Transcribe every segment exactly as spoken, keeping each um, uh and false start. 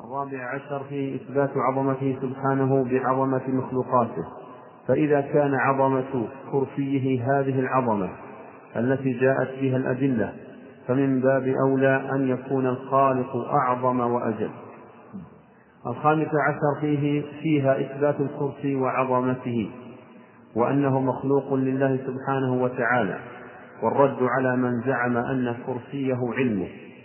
الرابع عشر فيه إثبات عظمته سبحانه بعظمة مخلوقاته، فإذا كان عظمة كرسيه هذه العظمة التي جاءت فيها الأدلة فمن باب أولى أن يكون الخالق أعظم وأجل. الخامس عشر فيه فيها إثبات الكرسي وعظمته وأنه مخلوق لله سبحانه وتعالى، والرد على من زعم أن كرسيه علمه.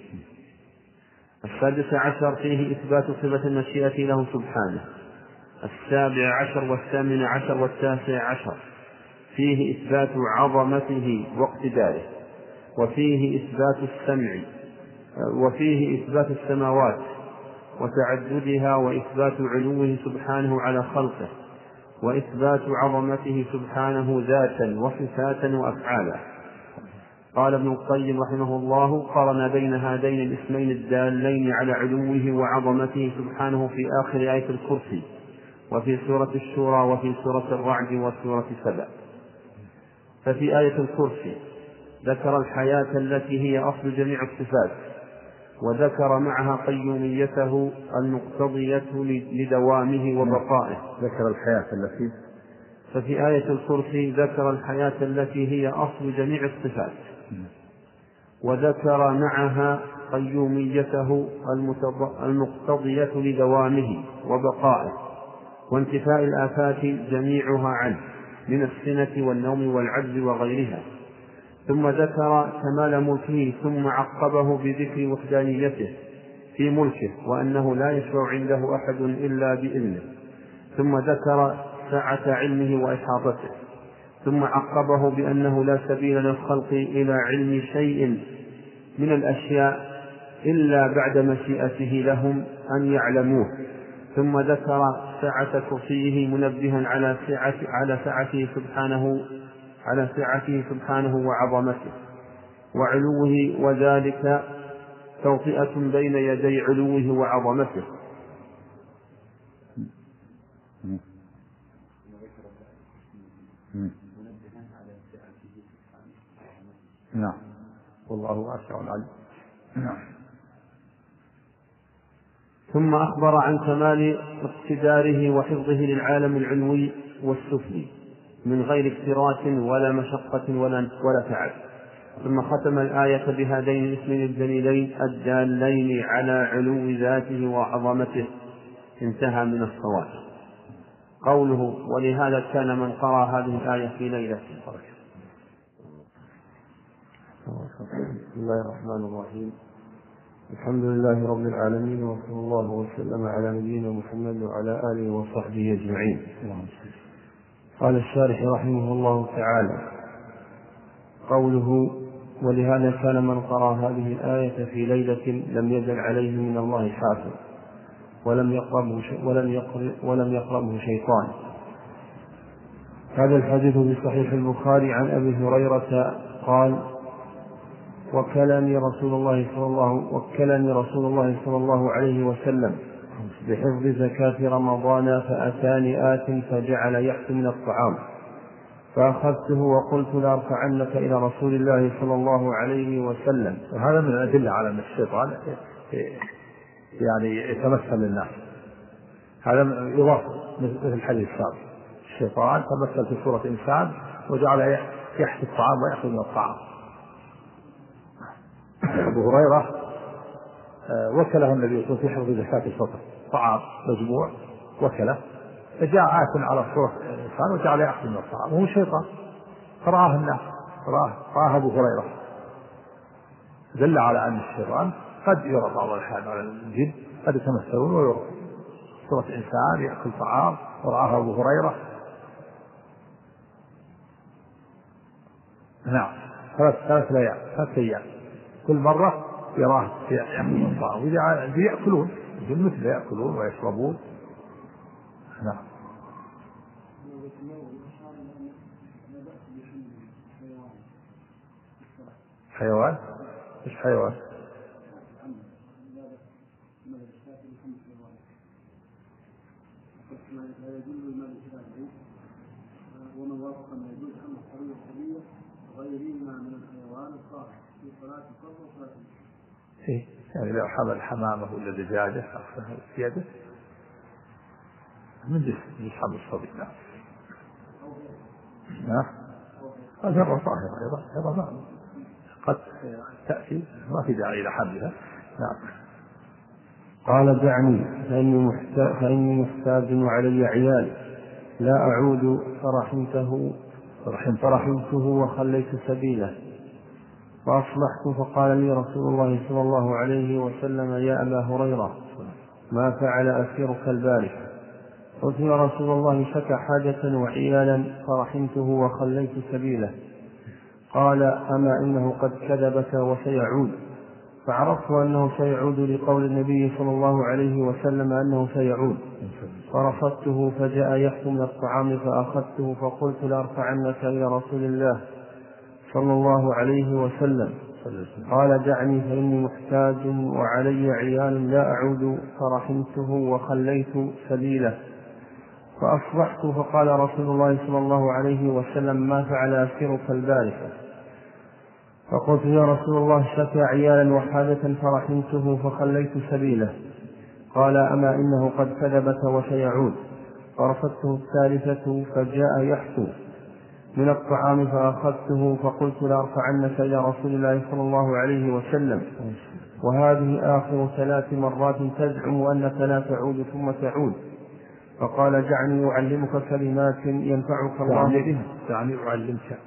السادس عشر فيه إثبات صفة المشيئة له سبحانه. السابع عشر والثامن عشر والتاسع عشر فيه إثبات عظمته واقتداره، وفيه إثبات السمع، وفيه إثبات السماوات وتعددها، وإثبات علوه سبحانه على خلقه، وإثبات عظمته سبحانه ذاتا وصفاتا وأفعالا. قال ابن القيم رحمه الله: قرن بين هذين الاسمين الدالين على علوه وعظمته سبحانه في آخر آية الكرسي، وفي سورة الشورى، وفي سورة الرعد، وسورة سبأ. ففي آية الكرسي ذكر الحياة التي هي أصل جميع الصفات، وذكر معها قيوميته المقتضية لدوامه وبقائه. ذكر الحياة التي ففي آية الكرسي ذكر الحياة التي هي أصل جميع الصفات، وذكر معها قيوميته المقتضية لدوامه وبقائه وانتفاء الآفات جميعها عنه من السنة والنوم والعجز وغيرها. ثم ذكر كمال ملكه، ثم عقبه بذكر وحدانيته في ملكه وأنه لا يشفع عنده أحد إلا بإذنه. ثم ذكر سعة علمه وإحاطته. ثم عقبه بأنه لا سبيل للخلق إلى علم شيء من الأشياء إلا بعد مشيئته لهم أن يعلموه. ثم ذكر سعة كرسيه منبها على سعة على سعته سبحانه على سعته سبحانه وعظمته وعلوه، وذلك توطئة بين يدي علوه وعظمته. نعم، والله واسع عليم. نعم. ثم أخبر عن كمال اقتداره وحفظه للعالم العلوي والسفلي من غير افتراس ولا مشقة ولا ولا تعب. ثم ختم الآية بهذين الاسمين الجليلين الدالين على علو ذاته وعظمته. انتهى من الصواب. قوله: ولهذا كان من قرأ هذه الآية في ليلة. بسم الله الرحمن الرحيم. الحمد لله رب العالمين، وصلى الله وسلم على نبينا محمد وعلى آله وصحبه أجمعين. قال الشارح رحمه الله تعالى: قوله: ولهذا كان من قرأ هذه الآية في ليلة لم يزل عليه من الله حافظ ولم يقربه ولم يقرب ولم يقربه شيطان. هذا الحديث في صحيح البخاري عن أبي هريرة قال: وكلني رسول الله صلى الله وكلني رسول الله صلى الله عليه وسلم بحفظ زكاة رمضان، فأتاني آت فجعل يحث من الطعام، فأخذته وقلت لأرفعنك إلى رسول الله صلى الله عليه وسلم. وهذا من الأدلة على أن الشيطان يعني يتمثل للناس. هذا يضاف مثل الحديث السابق: الشيطان تمثل في صورة إنسان وجعل يحث الطعام ويأخذ من الطعام. أبو هريرة وكله النبي صلى الله عليه وسلم في حفظ زكاة الفطر، طعام مجموع وكله، فجاء آت على صورة إنسان وجعل يأخذ من الطعام وهو شيطان، فرآه الناس، رآه أبو هريرة، دل على أن الشيطان قد يرى بعض الأحيان على الجن، قد يتمثلون ويرى صورة إنسان يأكل طعام، ورآه أبو هريرة. نعم، ثلاث ثلاث ليال ثلاث أيام كل مرة يراه يأكل الطعام، وإذا يأكلون الجن مثل يأكلون ويشربون. نعم. حيوان؟ إيش حيوان؟ ومن وافق ما يجوز أن الحرية الحرية غيرهما من الحيوان الصالح في صلاة الفرض وصلاة الفجر. إيه؟ يعني لو حمل حمامه ولا دجاجة أخذها في يده من جسم يسحب الصبي. نعم. نعم. هذا طاهرة أيضا أيضا نعم. قد تأتي ما في داعي إلى حملها. نعم. قال دعني فإني محتاج, فإني محتاج وعلي عيال لا أعود فرحمته فرحمته وخليت سبيله فأصلحت فقال لي رسول الله صلى الله عليه وسلم يا أبا هريرة ما فعل أسيرك البارحة؟ قلت يا رسول الله شكى حاجة وعيالا فرحمته وخليت سبيله. قال أما إنه قد كذبك وسيعود. فعرفت أنه سيعود لقول النبي صلى الله عليه وسلم أنه سيعود فرفضته فجاء يحكم من الطعام فأخذته فقلت لأرفعنك إلى رسول الله صلى الله عليه وسلم. قال دعني فإني محتاج وعلي عيال لا أعود فرحمته وخليت سبيله. فأصبحت فقال رسول الله صلى الله عليه وسلم ما فعل أسيرك البارحة؟ فقلت يا رسول الله شكى عيالا وحاجة فرحمته فخليت سبيله. قال أما إنه قد كذبك وسيعود. فرفضته الثالثة فجاء يحكو من الطعام فأخذته فقلت لأرفعنك إلى رسول الله صلى الله عليه وسلم وهذه آخر ثلاث مرات تزعم أنك لا تعود ثم تعود. فقال دعني أعلمك كلمات ينفعك الله بها. دعني أعلمك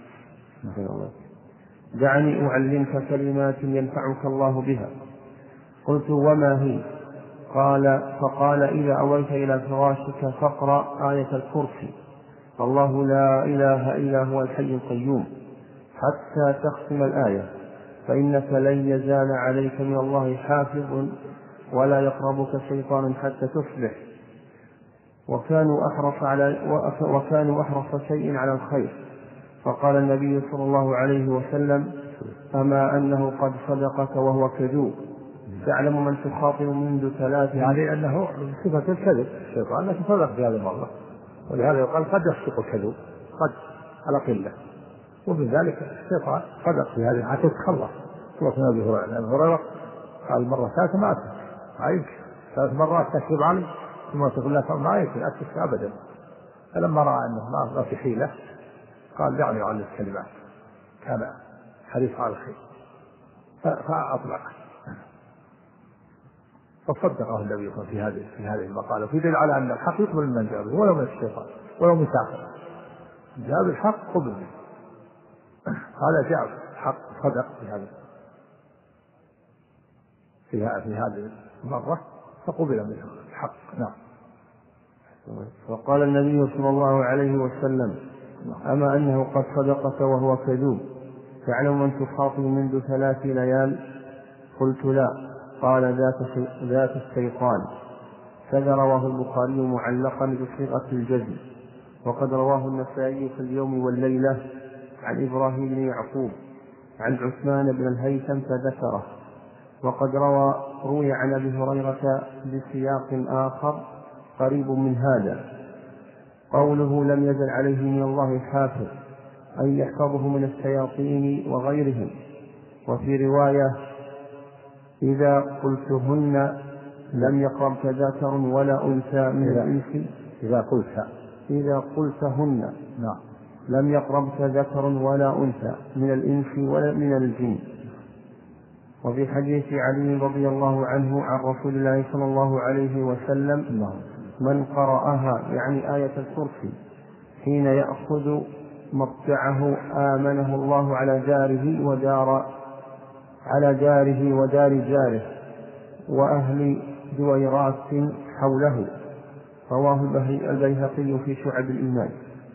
دعني أعلمك كلمات ينفعك الله بها. قلت وما هي؟ قال فقال إذا أويت إلى فراشك فاقرأ آية الكرسي الله لا إله إلا هو الحي القيوم حتى تختم الآية فإنك لن يزال عليك من الله حافظ ولا يقربك شيطان حتى تصبح. وكانوا أحرص على وكانوا أحرص شيء على الخير. فقال النبي صلى الله عليه وسلم أما أنه قد صدقك وهو كذوب تعلم من تخاطب منذ ثلاث. يعني أنه صفة الكذب الشيطان لكن صدق في هذه المرة ولهذا يقال قد يصدق الكذوب قد على قلة ومن ذلك الشيطان صدق في هذه حتى يتخلص. سورة أبي هريرة أبي هريرة قال مرة ثالثة ما أتت ما يمكن ثلاث مرات تكذب علي ثم تقول لك ما يمكن أتت أبدا. فلما رأى أنه ما في حيلة قال دعني أعلم الكلمات كان حريص على الخير فأطلق فصدقه النبي في هذه في هذه المقالة وفي دليل على أن الحق يقبل من جاء به ولو من الشيطان ولو من ساحر جاء بالحق قبل منه. هذا جاء الحق صدق في هذا في في هذه المرة فقبل منه الحق. نعم. وقال النبي صلى الله عليه وسلم أما أنه قد صدقك وهو كذوب تعلم من تخاطب منذ ثلاث ليال؟ قلت لا. قال ذاك ذاك الشيطان. كذا رواه البخاري معلقا بصيغة الجزم وقد رواه النسائي في اليوم والليلة عن إبراهيم بن يعقوب عن عثمان بن الهيثم فذكره. وقد روى روي عن أبي هريرة بسياق آخر قريب من هذا قوله لم يزل عليه من الله حافظ أن يحفظه من الشياطين وغيرهم. وفي رواية إذا قلتهن لم يقربك ذكر ولا أنثى من الإنس. إذا قلت إذا قلتهن نعم لم يقربك ذكر ولا أنثى من الإنس ولا من الجن. وفي حديث علي رضي الله عنه عن رسول الله صلى الله عليه وسلم من قرأها يعني آية الكرسي حين يأخذ مضجعه آمنه الله على جاره ودار على جاره ودار جاره وأهل دويرات حوله. رواه البيهقي في شعب الإيمان.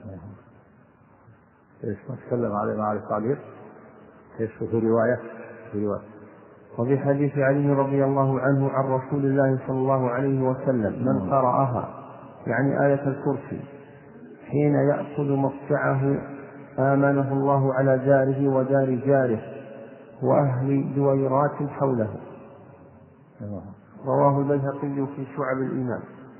ايش ما تكلم عليه مع التعليق ايش في رواية في رواية وفي حديث علي رضي الله عنه عن رسول الله صلى الله عليه وسلم من قرأها يعني آية الكرسي حين يأخذ مضجعه آمنه الله على جاره ودار جاره وأهل دويرات حوله. رواه البيهقي في شعب الإيمان.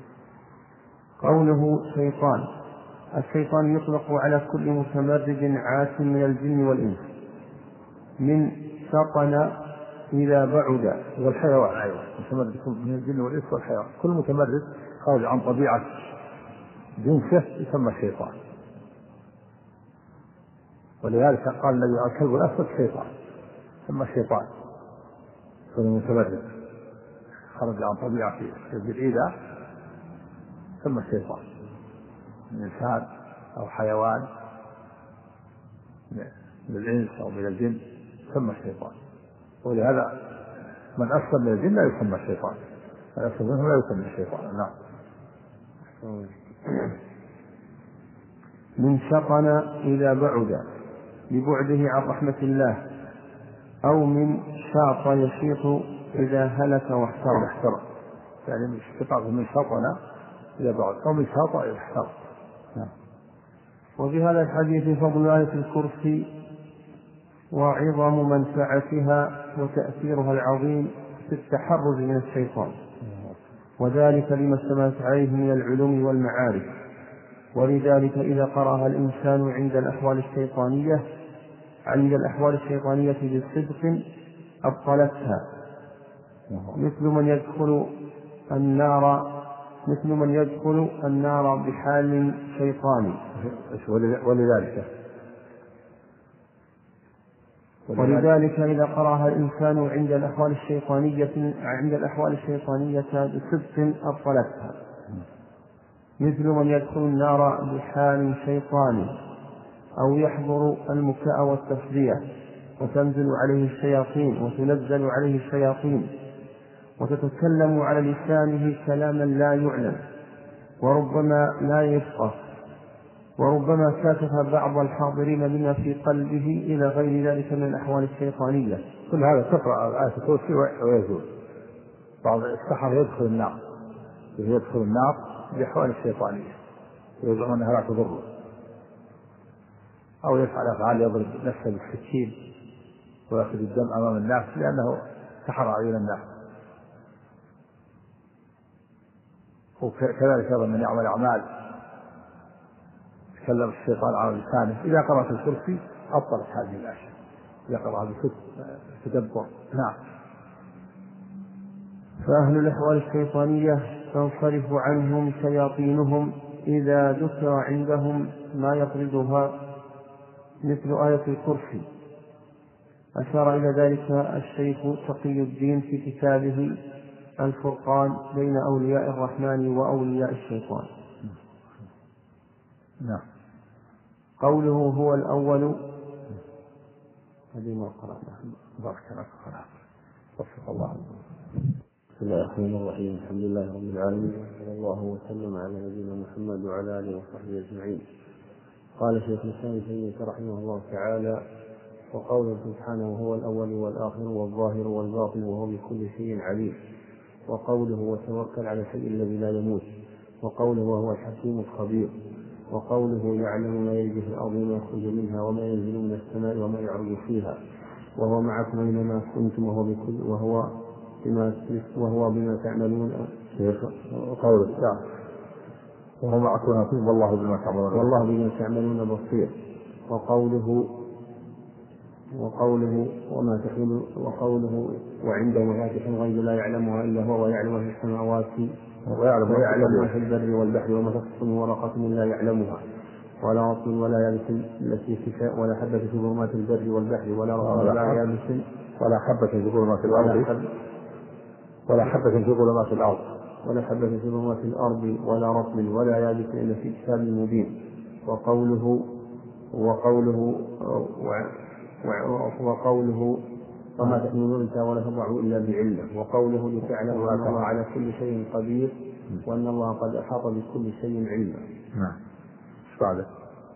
قوله شيطان. الشيطان يطلق على كل متمرد عاش من الجن والإنس من شطن إذا بعد. والحيوان أيضا متمرد من الجن والإنس والحيوان، كل متمرد خارج عن طبيعة جنسه يسمى شيطان. ولذلك قال النبي الكلب الأسود شيطان، يسمى شيطان. كل متمرد خرج عن طبيعة الإيذاء يسمى شيطان، من إنسان أو حيوان من الإنس أو من الجن يسمى الشيطان. ولهذا من أسلم من الجن لا يسمى الشيطان، من أسلم منه لا يسمى الشيطان. نعم. من شطن إذا بعد لبعده عن رحمة الله، أو من شاط يشيط إذا هلك واحترق. يعني من شطن من شطن إذا بعد، أو من شاط إذا احترق. نعم. وفي هذا الحديث فضل آية الكرسي وعظم منفعتها وتأثيرها العظيم في التحرز من الشيطان، وذلك لما اشتملت عليه من العلوم والمعارف. ولذلك إذا قرأها الإنسان عند الأحوال الشيطانية عند الأحوال الشيطانية بصدق أبطلتها، مثل من يدخل النار مثل من يدخل النار بحال شيطاني. ولذلك ولذلك إذا قرأها الإنسان عند الأحوال الشيطانية عند الأحوال الشيطانية بصدق أبطلتها، مثل من يدخل النار بحال شيطاني، أو يحضر المكاء والتصدية وتنزل عليه الشياطين وتنزل عليه الشياطين وتتكلم على لسانه كلاما لا يعلم، وربما لا يفقه، وربما كاشف بعض الحاضرين بما في قلبه إلى غير ذلك من الأحوال الشيطانية. كل هذا تقرأ آية الكرسي ويزول. بعض السحر يدخل النار يدخل النار بأحوال الشيطانية ويزعم أنها لا تضره، أو يفعل أفعال يضرب نفسه بالسكين ويأخذ الدم أمام الناس لأنه سحر أعين الناس. وكذلك أيضا من يعمل أعمال تكلم الشيطان على لسانه. إذا قرأت الكرسي أبطلت هذه الأشياء، إذا قرأها بتدبر. نعم. فأهل الأحوال الشيطانية تنصرف عنهم شياطينهم إذا ذكر عندهم ما يطردها، مثل آية الكرسي. أشار إلى ذلك الشيخ تقي الدين في كتابه الفرقان بين أولياء الرحمن وأولياء الشيطان. نعم. قوله هو الأول. هذه ما قرأنا. بارك الله فيك. وفق الله. بسم الله الرحمن الرحيم. الحمد لله رب العالمين، وصلى الله وسلم على نبينا محمد وعلى آله وصحبه أجمعين. قال شيخ الإسلام ابن تيمية رحمه الله تعالى: وقوله سبحانه هو الأول والآخر والظاهر والباطن وهو بكل شيء عليم. وقوله وتوكل على الشيء الذي لا يموت. وقوله وهو الحكيم الخبير. وقوله يعلم ما يلج في الأرض وما يخرج منها وما ينزل من السماء وما يعرج فيها وهو معكم أينما كنتم وهو بكل وهو بما وهو بما تعملون. وقوله تعالى وهو معكم والله بما تعملون والله بما تعملون بصير. وقوله وقوله وما تحمل وقوله وعنده مفاتيح الغيب لا يعلمها إلا هو ويعلم في السماوات ويعلم ما في البر والبحر وما تسقط من ورقة لا يعلمها ولا رطب ولا يابس التي في ولا حبة في ظلمات البر والبحر ولا رطب ولا يابس ولا حبة في ظلمات الأرض ولا حبة في ظلمات الأرض ولا حبة في ظلمات الأرض ولا رطب ولا يابس إلا في كتاب مبين. وقوله وقوله وقوله وما تحمل أنثى ولا تضع إلا بعلمه. وقوله لتعلم أن الله على كل شيء قدير وأن الله قد أحاط بكل شيء علما. نعم. بعد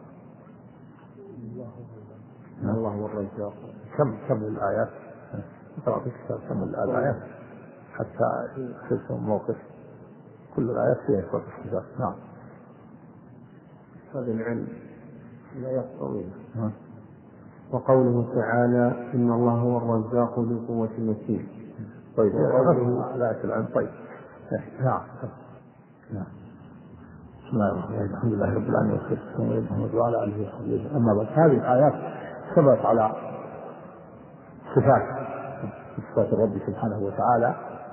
الله هو الرزاق. كم كم الآيات اقرأ في الكتاب كم الآيات حتى يصير موقف كل الآيات فيها إثبات الصفات. نعم. هذا العلم لا يقوي. وقوله تعالى إن الله هو الرزاق ذو القوة المتين. طيب لا الآن. طيب نعم. نعم. بسم الله الرحمن الرحيم. الحمد لله رب العالمين والصلاة والسلام على محمد وعلى آله وصحبه. أما بعد هذه الآيات ثبت على صفات في صفات الرب سبحانه وتعالى.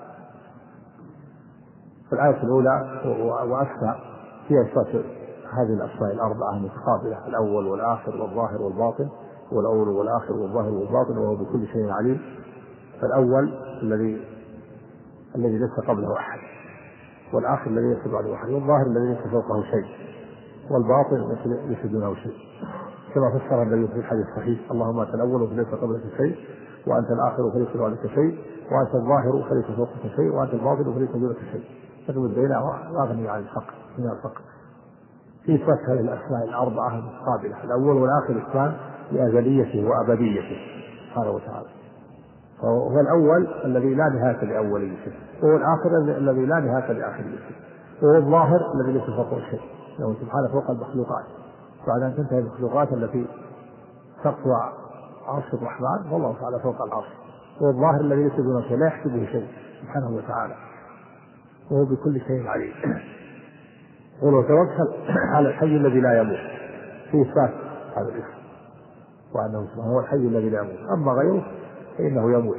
في الآية الأولى وأكثر فيها إثبات هذه الأسماء الأربعة المتقابلة، الأول والآخر والظاهر والباطن، والأول والآخر والظاهر والباطن وهو بكل شيء عليم. فالأول الذي الذي ليس قبله أحد، والآخر الذي ليس بعده أحد، والظاهر الذي ليس فوقه شيء، والباطن ليس دونه شيء، كما فسر النبي في الحديث الصحيح: اللهم أنت الأول فليس قبلك شيء، وأنت الآخر فليس بعدك شيء، وأنت الظاهر فليس فوقك شيء، وأنت الباطن فليس دونك شيء، تقبل بينه وأغني عن الفقر من الفقر. في إثبات هذه الأسماء الأربعة المتقابلة، الأول والآخر إثبات لأزليته وأبديته سبحانه وتعالى. فهو الأول الذي لا نهاية لأوليته، وهو الآخر الذي لا نهاية لآخريته، وهو الظاهر الذي ليس فوقه شيء، لأنه سبحانه فوق المخلوقات بعد أن تنتهي المخلوقات التي تقوى عرش الرحمن، والله تعالى فوق العرش. وهو الظاهر الذي ليس دونه شيء، لا يحسبه شيء سبحانه وتعالى، وهو بكل شيء عليم. ولو توكل على الحي الذي لا يموت في إثبات هذا الاسم، وأنه سبحانه هو الحي الذي لا يموت، أما غيره فإنه يموت.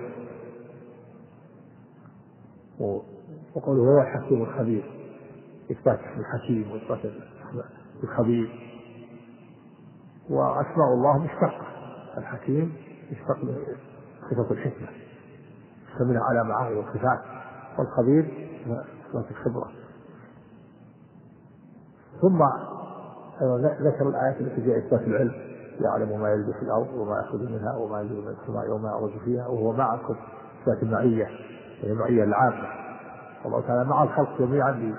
وقوله هو الحكيم الخبير، إثبات الحكيم وإثبات الخبير. وأسماء الله مشتقة، الحكيم يشتق صفة الحكمة تشتمل على معاني والصفات، والخبير صفة الخبرة. ثم ذكر الآيات التي فيها إثبات العلم: يعلم ما يلج في الأرض وما يخرج منها وما ينزل من السماء وما يعرج فيها وهو معكم. إثبات المعية، هي المعية العامة، الله تعالى مع الخلق جميعا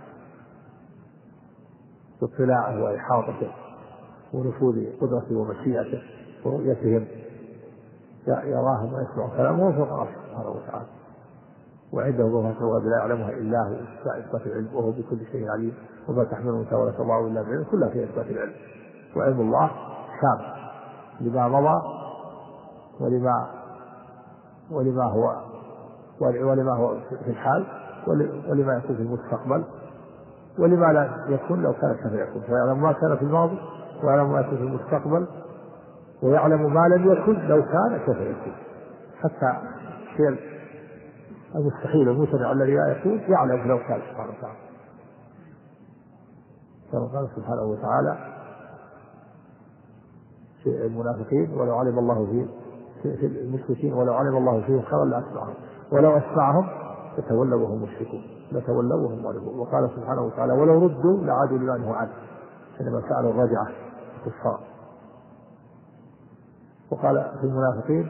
باطلاعه وإحاطته ونفوذ قدرته ومشيئته ورؤيتهم، يراهم ويسمع كلامه فوق عرشه سبحانه وتعالى. وعنده ظهر لا يعلمها إلا هو، إثبات العلم، وهو بكل شيء عليم. وما تحمل أنثى ولا تضع إلا بعلم، كلها في إثبات العلم. وعلم الله شامل لما مضى ولما ولما هو ولما هو في الحال ولما يكون في المستقبل ولما لا يكون لو كان كيف يكون. ويعلم ما كان في الماضي ويعلم ما يكون في المستقبل ويعلم ما لم يكن لو كان كيف يكون. حتى الشيء المستحيل الممتنع الذي لا يكون يعلم لو كان سبحانه وتعالى. كما قال سبحانه وتعالى في المنافقين: ولو علم الله فيه في المشركين ولو علم الله فيهم خيرا لأسمعهم ولو أسمعهم لتولوا وهم مشركون لتولوا وهم ظالمون. وقال سبحانه وتعالى: ولو ردوا لعادوا لما نهوا عنه حينما سألوا الرجعة الكفار. وقال في المنافقين: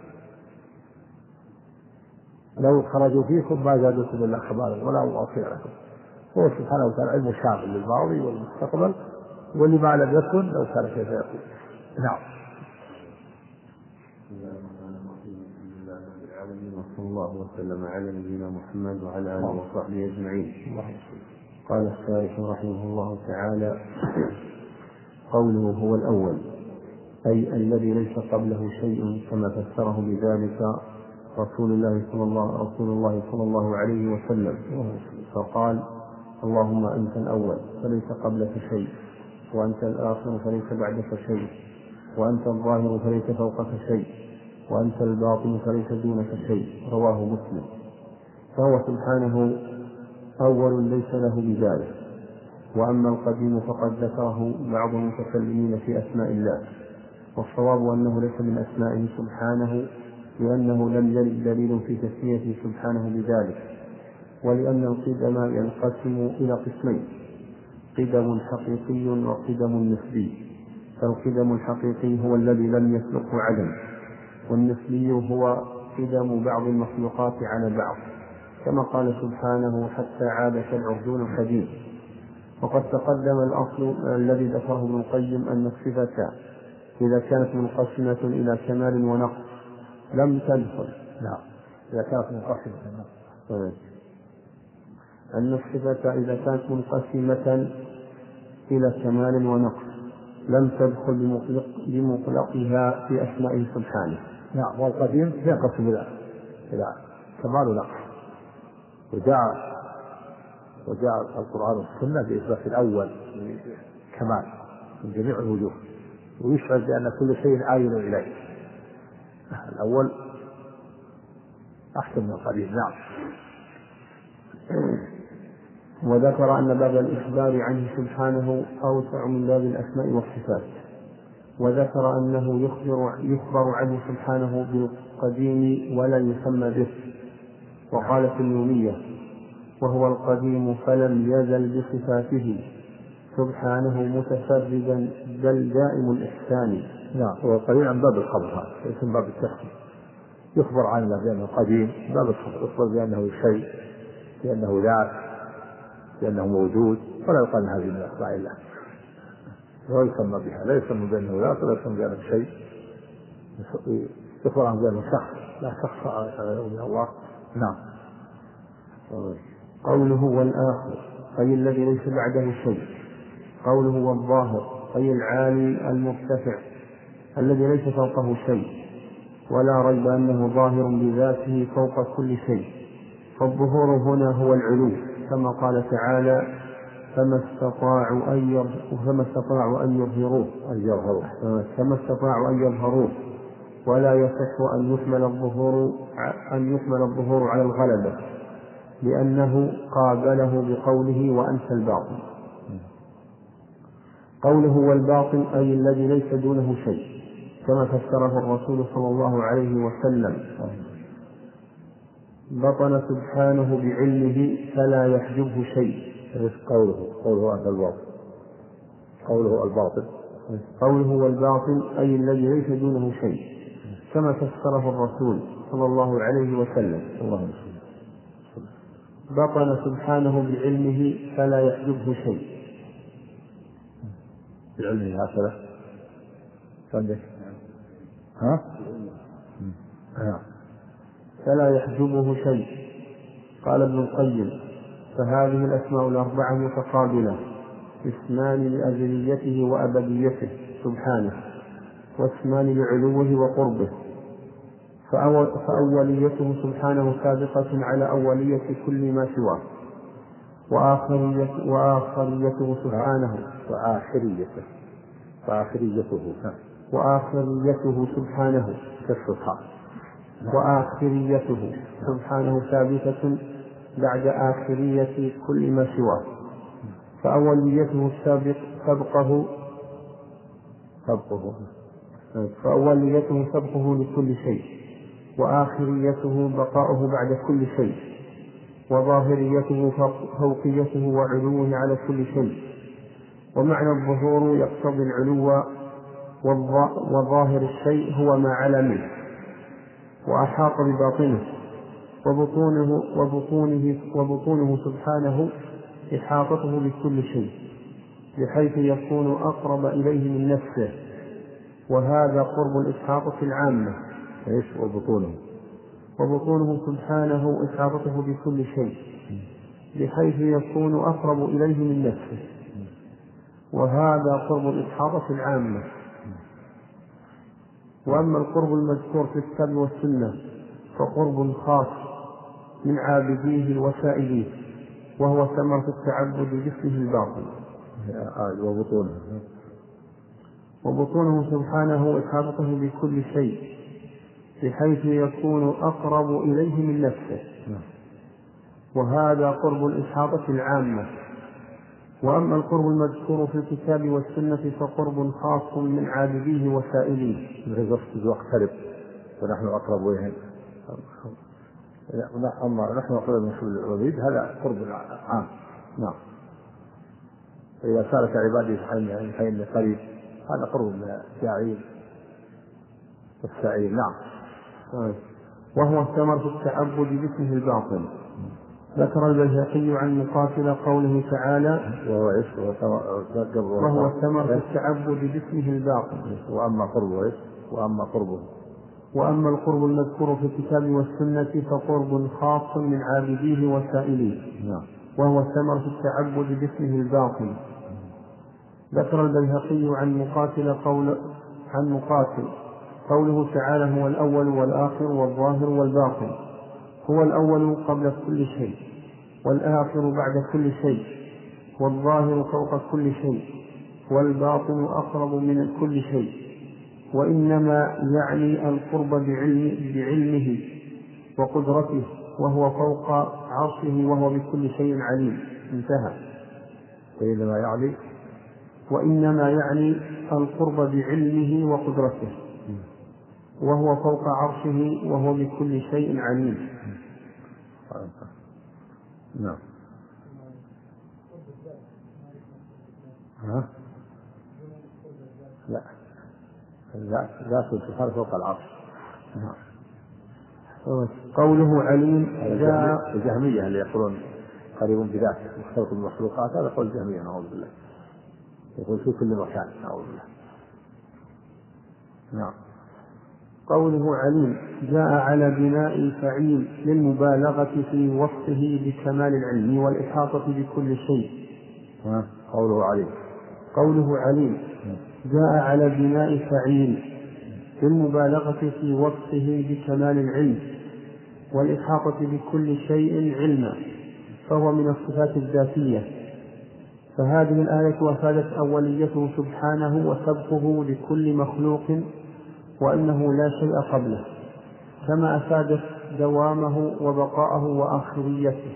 لو خرجوا فيكم ما زادوكم إلا خبالا ولا أضعوا خيركم. هو سبحانه وتعالى علم شامل للماضي والمستقبل ولما لم يكن لو كان كيف يكون. نعم. وصلى الله وسلم على نبينا محمد وعلى آله وصحبه أجمعين. قال الشارح رحمه الله تعالى: قوله هو الأول أي الذي ليس قبله شيء، كما فسره بذلك رسول الله صلى الله رسول الله صلى الله عليه وسلم، فقال: اللهم أنت الأول فليس قبلك شيء، وأنت الآخر فليس بعدك شيء، وأنت الظاهر فليس فوقك شيء، وأنت الباطن فليس دونك شيء. رواه مسلم. فهو سبحانه أول ليس له بذلك. وأما القديم فقد ذكره بعض المتكلمين في أسماء الله، والصواب أنه ليس من أسمائه سبحانه، لأنه لم يرد دليل في تسميته سبحانه بذلك. ولأن القدم ينقسم إلى قسمين: قدم حقيقي وقدم نسبي. فالقدم الحقيقي هو الذي لم يسبقه عدم، والنسبي هو قدم بعض المخلوقات على بعض، كما قال سبحانه: حتى عاد كالعرجون القديم. وقد تقدم الأصل الذي ذكره ابن القيم أن الصفة إذا كانت منقسمة إلى كمال ونقص لم تدخل. نعم. إذا كانت منقسمة طيب. أن الصفة إذا كانت منقسمة إلى كمال ونقص لم تدخل بمطلق بمطلقها في أسمائه سبحانه. نعم. والقديم ينقسم إلى إلى كمال ونقص. وجاء وجاء القرآن والسنة بإثبات الأول كمال من جميع الوجوه، ويشعر بأن كل شيء آيل إليه. الأول أحسن من القديم. نعم. وذكر أن باب الإخبار عنه سبحانه أوسع من باب الأسماء والصفات. وذكر أنه يخبر, يخبر عنه سبحانه بالقديم ولا يسمى به. وقال في النونية: وهو القديم فلم يزل بصفاته سبحانه متفردا بل دائم الإحسان. نعم. هو القديم عن باب الخبر، هذا اسم باب التخفيف. يخبر عنه بأنه قديم باب الخبر، يخبر بأنه شيء، بأنه ذات، بأنه موجود، ولا يقال هذه من أسماء الله، ولا يسمى بها، لا يسمى بأنه ذات ولا يسمى بأنه شيء. يخبر عنه بأنه شخص، لا شخص من الله. نعم. قوله والآخر أي الذي ليس بعده شيء. قوله والظاهر أي العالي المرتفع الذي ليس فوقه شيء، ولا ريب أنه ظاهر بذاته فوق كل شيء. فالظهور هنا هو العلو، كما قال تعالى: فما استطاعوا أن فما استطاعوا أن يظهروه فما استطاعوا أن يظهروه ولا يصح أن يحمل الظهور أن يحمل الظهور على الغلبة، لأنه قابله بقوله وأنت الباطن. قوله والباطن أي الذي ليس دونه شيء، كما فسره الرسول صلى الله عليه وسلم: بطن سبحانه بعلمه فلا يحجبه شيء. قوله قوله أنت الباطن قوله الباطن قوله والباطن أي الذي ليس دونه شيء، كما فسره الرسول صلى الله عليه وسلم: بطن سبحانه بعلمه فلا يحجبه شيء. بعلمه هكذا عندك ها ها فلا يحجبه شيء. قال ابن القيم: فهذه الأسماء الأربعة متقابلة، اسمان لأزليته وأبديته سبحانه، واسمان لعلوه وقربه. فأول فأوليته سبحانه سابقة على أولية كل ما سواه، وآخريته, وآخريته سبحانه وآخريته وآخريته وآخريته سبحانه كالسبحان وآخريته سبحانه ثابتة بعد آخرية كل ما سواه. فأوليته السابق سبقه سبقه فأوليته سبقه لكل شيء، وآخريته بقاؤه بعد كل شيء، وظاهريته فوقيته وعلوه على كل شيء. ومعنى الظهور يقتضي العلو، وظاهر الشيء هو ما علا منه وأحاط بباطنه، وبطونه, وبطونه, وبطونه سبحانه إحاطته بكل شيء، بحيث يكون أقرب إليه من نفسه، وهذا قرب الإحاطة العامة. وبطونه وبطونه سبحانه إحاطته بكل شيء، بحيث يكون أقرب إليه من نفسه، وهذا قرب الإحاطة العامة. وأما القرب المذكور في الكتاب والسنة فقرب خاص من عابديه وسائليه، وهو ثمرة التعبد باسمه الباطن. وبطونه وبطونه سبحانه إحاطته بكل شيء، بحيث يكون أقرب إليه من نفسه، وهذا قرب الإحاطة العامة. وأما القرب المذكور في الكتاب والسنة فقرب خاص من عابديه وسائليه. بغض واقترب ونحن أقرب إليه. أما نحن أقرب من حبل العبيد هذا قرب عام. نعم. فإذا سالك عبادي في حين قريب هذا قرب من الساعين والسائل. نعم. وهو ثمرة التعبد باسمه الباطن. ذكر البيهقي عن مقاتل قوله تعالى: وهو ثمرة التعبد باسمه الباطن. وأما قربه وأما قربه وأما القرب المذكور في الكتاب والسنة فقرب خاص من عابديه وسائليه، وهو ثمرة التعبد باسمه الباطن. ذكر البيهقي عن مقاتل قول عن مقاتل قوله تعالى: هو الأول والآخر والظاهر والباطن. هو الأول قبل كل شيء، والآخر بعد كل شيء، والظاهر فوق كل شيء، والباطن أقرب من كل شيء. وإنما يعني القرب بعلم بعلمه وقدرته وهو فوق عرشه وهو بكل شيء عليم. انتهى. وإنما يعني وإنما يعني القرب بعلمه وقدرته وهو فوق عرشه وهو بكل شيء عليم. نعم. ها؟ لا لا لا سبحانه فوق العرش. نعم. قوله عليم جاء الجهمية اللي يقولون قريب بذاته مختلط بالمخلوقات، هذا قول الجهمية نعوذ بالله، يقول في كل مكان نعوذ بالله. نعم. قوله عليم جاء على بناء فعيل للمبالغة في وصفه بكمال العلم والإحاطة بكل شيء. قوله عليم قوله عليم جاء على بناء فعيل للمبالغة في وصفه بكمال العلم والإحاطة بكل شيء علما، فهو من الصفات الذاتية. فهذه الآية أفادت أوليته سبحانه وسبقه لكل مخلوق وأنه لا شيء قبله، كما أفادت دوامه وبقاءه وآخريته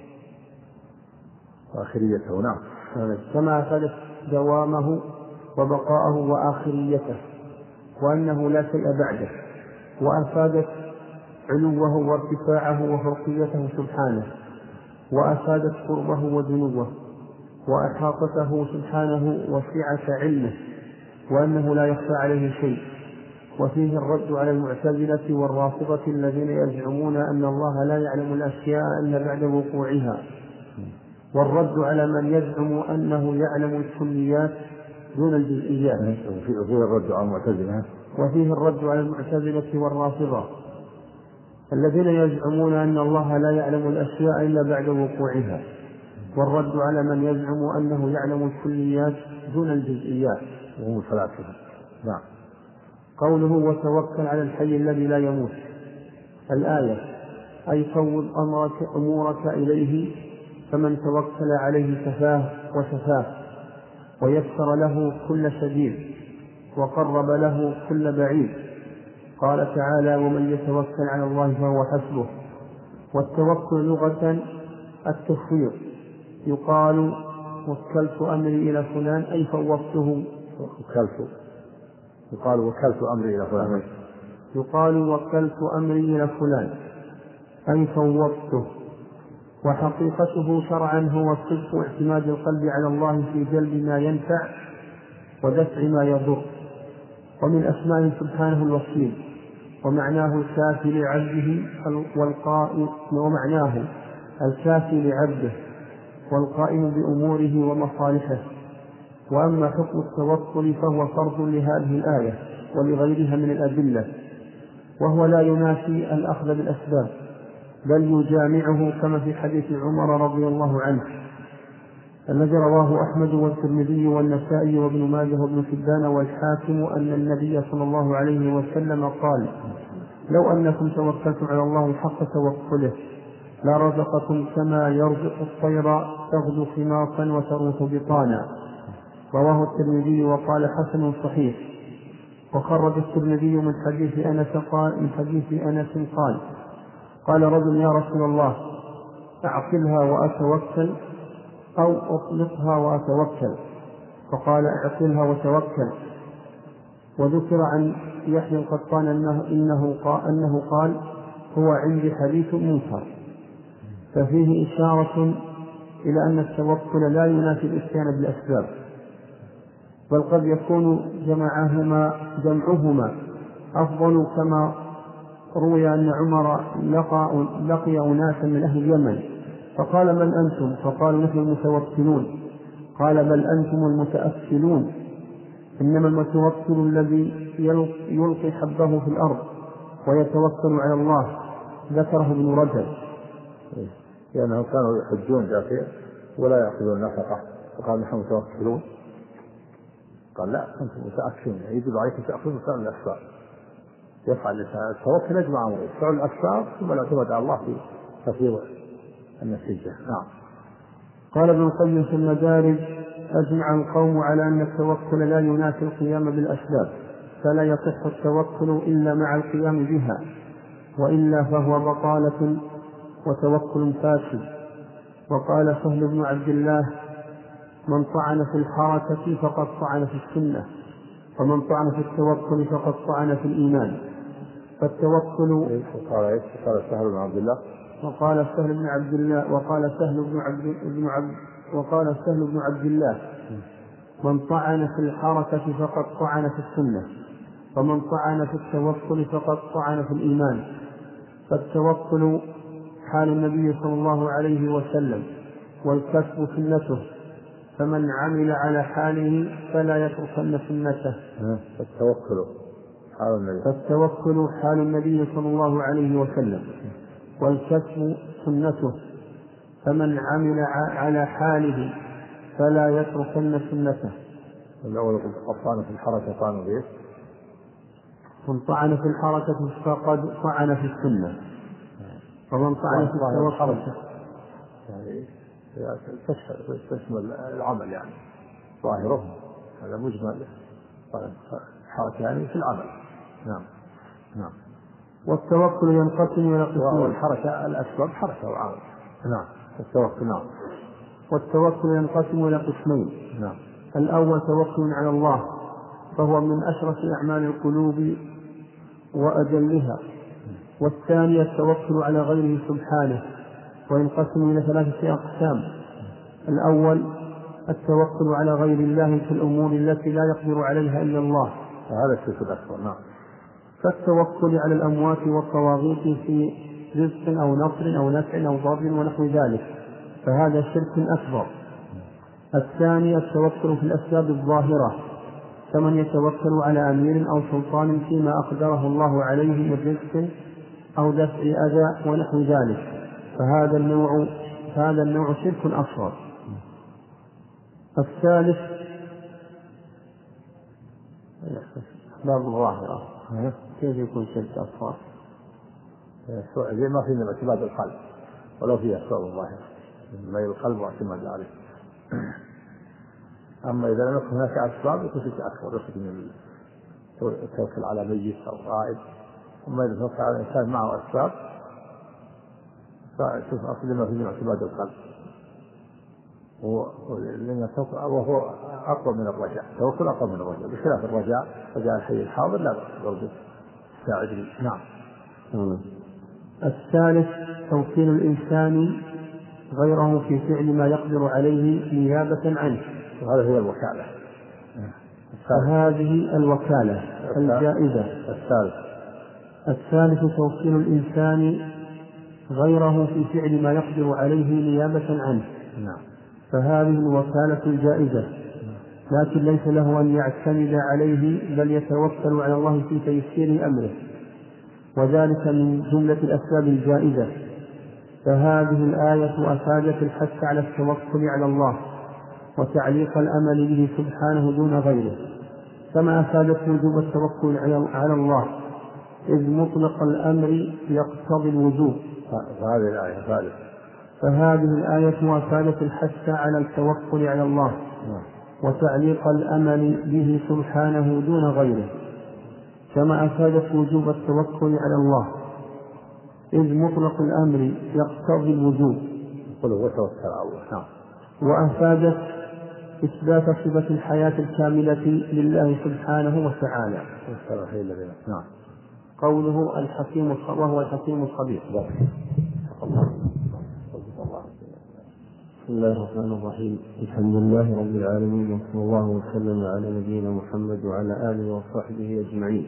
وآخريته نعم كما أفادت دوامه وبقاءه وآخريته وأنه لا شيء بعده، وأفادت علوه وارتفاعه وفوقيته سبحانه، وأفادت قربه ودنوه، وأحاطته سبحانه وسعة علمه وأنه لا يخفى عليه شيء. وفيه الرد على المعتزلة والرافضة الذين يزعمون أن الله لا يعلم الأشياء إلا بعد وقوعها، والرد على من يزعم أنه يعلم الكليات دون الجزئيات. وفيه الرد على المعتزلة وفيه الرد على المعتزلة والرافضة الذين يزعمون أن الله لا يعلم الأشياء إلا بعد وقوعها، والرد على من يزعم أنه يعلم الكليات دون الجزئيات وهم الفلاسفة. نعم. قوله وتوكل على الحي الذي لا يموت. الآية أي فوض أمرك أمورك إليه، فمن توكل عليه كفاه وشفاه، ويسر له كل سبيل، وقرب له كل بعيد. قال تعالى ومن يتوكل على الله فهو حسبه. والتوكل لغة التفويض، يقال وكلت أمري إلى فلان أي فوضته. وكلت يقال وكلت أمري إلى فلان يقال وكلت أمري إلى فلان أي فوضته. وحقيقته شرعا هو صدق اعتماد القلب على الله في جلب ما ينفع ودفع ما يضر. ومن أسمائه سبحانه الوكيل، ومعناه الكافي لعبده والقائم ومعناه الكافي لعبده والقائم بأموره ومصالحه. وأما حكم التوكل فهو فرض لهذه الآية ولغيرها من الأدلة، وهو لا ينافي الأخذ بالأسباب، بل يجامعه كما في حديث عمر رضي الله عنه الذي رواه أحمد والترمذي والنسائي وابن ماجه وابن حبان والحاكم أن النبي صلى الله عليه وسلم قال لو أنكم توكلتم على الله حق توكله لرزقكم كما يرزق الطير تغدو خماصا وتروح بطانا. رواه الترمذي وقال حسن صحيح. وخرج الترمذي من حديث أنس قال من حديث أنس قال قال رجل يا رسول الله أعقلها وأتوكل أو أطلقها وأتوكل؟ فقال أعقلها وتوكل. وذكر عن يحيى القطان أنه, إنه قال, أنه قال هو عندي حديث منكر، ففيه إشارة إلى أن التوكل لا ينافي الإتيان بالأسباب، بل قد يكون جمعهما جمعهما أفضل، كما روي أن عمر لقى, لقي أناسا من أهل اليمن فقال من أنتم؟ فقالوا نحن المتوكلون. قال بل أنتم المتأكلون، إنما المتوكل الذي يلقي حبه في الأرض ويتوكل على الله. ذكره ابن رجب لأنهم كانوا يحجون ذاته ولا يأخذون نفقة، فقال نحن متوكلون. قال لا أنتم متأكلون، يجب عليكم تأخذون فعل الأسباب. يفعل التوكل يجمع أمره فعل الأسباب ثم الاعتماد على الله في تفويض النتيجة. نعم. قال ابن القيم في المدارج أجمع القوم على أن التوكل لا ينافي القيام بالأسباب، فلا يصح التوكل إلا مع القيام بها. وإلا فهو بطالة وتوكل فاسد. وقال سهل بن عبد الله: من طعن في الحركة فقد طعن في السنة، ومن طعن في التوكل فقد طعن في الإيمان. فالتوكل قال قال سهل بن عبد الله وقال سهل بن عبد الله وقال سهل بن عبد بن عبد وقال سهل بن عبد الله: من طعن في الحركة فقد طعن في السنة، ومن طعن في التوكل فقد طعن في الإيمان. فالتوكل حال النبي صلى الله عليه وسلم، والكسب سنته، فمن عمل على حاله فلا يتركن سنته. فالتوكل حال النبي فالتوكل حال النبي صلى الله عليه وسلم، والكسب سنته، فمن عمل على حاله فلا يتركن سنته. الأول طعن في الحركة طعن به، من طعن في الحركة فقد طعن في السنة، ومن طعن في التوكل يعني تشمل العمل، يعني ظاهره هذا مجمل الحركة يعني في العمل. نعم نعم. والتوكل ينقسم إلى قسمين. والحركة الأسباب حركة وعمل. نعم. التوكل نعم. والتوكل ينقسم إلى قسمين. نعم. الأول توكل على الله، فهو من أشرف أعمال القلوب وأجلها. والثاني التوكل على غيره سبحانه، وينقسم إلى ثلاثة أقسام. الأول التوكل على غير الله في الأمور التي لا يقدر عليها إلا الله، هذا الشرك الأكبر. نعم. كالتوكل على الأموات والطواغيت في رزق أو نصر أو نفع أو ضر ونحو ذلك، فهذا شرك أكبر. الثاني التوكل في الأسباب الظاهرة، كمن يتوكل على أمير أو سلطان فيما أقدره الله عليه من رزق أو دفع أذى ونحو ذلك، فهذا النوع فهذا النوع شرك أصغر. الثالث أسباب الظاهرة. كيف يكون شرك أصغر؟ زي ما فينا اعتماد القلب، ولو فيه أسباب الظاهرة ميل القلب واعتماد عليه. أما إذا لم يكن هناك أسباب يكون شرك أكبر، يخرج من التوكل على ميت أو غائب. أما إذا توكل على الإنسان معه أسباب فشوف أصل ما فيه اعتماد القلب، وهو أقوى من الرجاء. توكل أقوى من الرجاء، بخلاف الرجاء رجاء الحي الحاضر لا برضه ساعدني. نعم. الثالث توكيل الإنسان غيره في فعل ما يقدر عليه نيابة عنه، وهذا هي الوكالة. فهذه الوكالة الجائزة. الثالث الثالث توكيل الإنسان غيره في فعل ما يقدر عليه نيابة عنه. نعم. فهذه الوكالة الجائزة، لكن ليس له أن يعتمد عليه، بل يتوكل على الله في تيسير أمره، وذلك من جملة الأسباب الجائزة. فهذه الآية أفادت الحث على التوكل على الله وتعليق الأمل به سبحانه دون غيره، كما أفادت وجوب التوكل على الله، إذ مطلق الأمر يقتضي الوجوب. فهذه الآية فادت فهذه الآية أفادت الحث على التوكل على الله وتعليق الأمل به سبحانه دون غيره، كما أفادت وجوب التوكل على الله، إذ مطلق الأمر يقتضي الوجوب. وتوكل على الله. نعم. وأفادت إثبات صفة الحياة الكاملة لله سبحانه وتعالى. نعم. قوله الحكيم وهو الحكيم الخبير. بسم الله الرحمن الرحيم. الحمد لله رب العالمين، وصلى الله وسلم على نبينا محمد وعلى آله وصحبه أجمعين.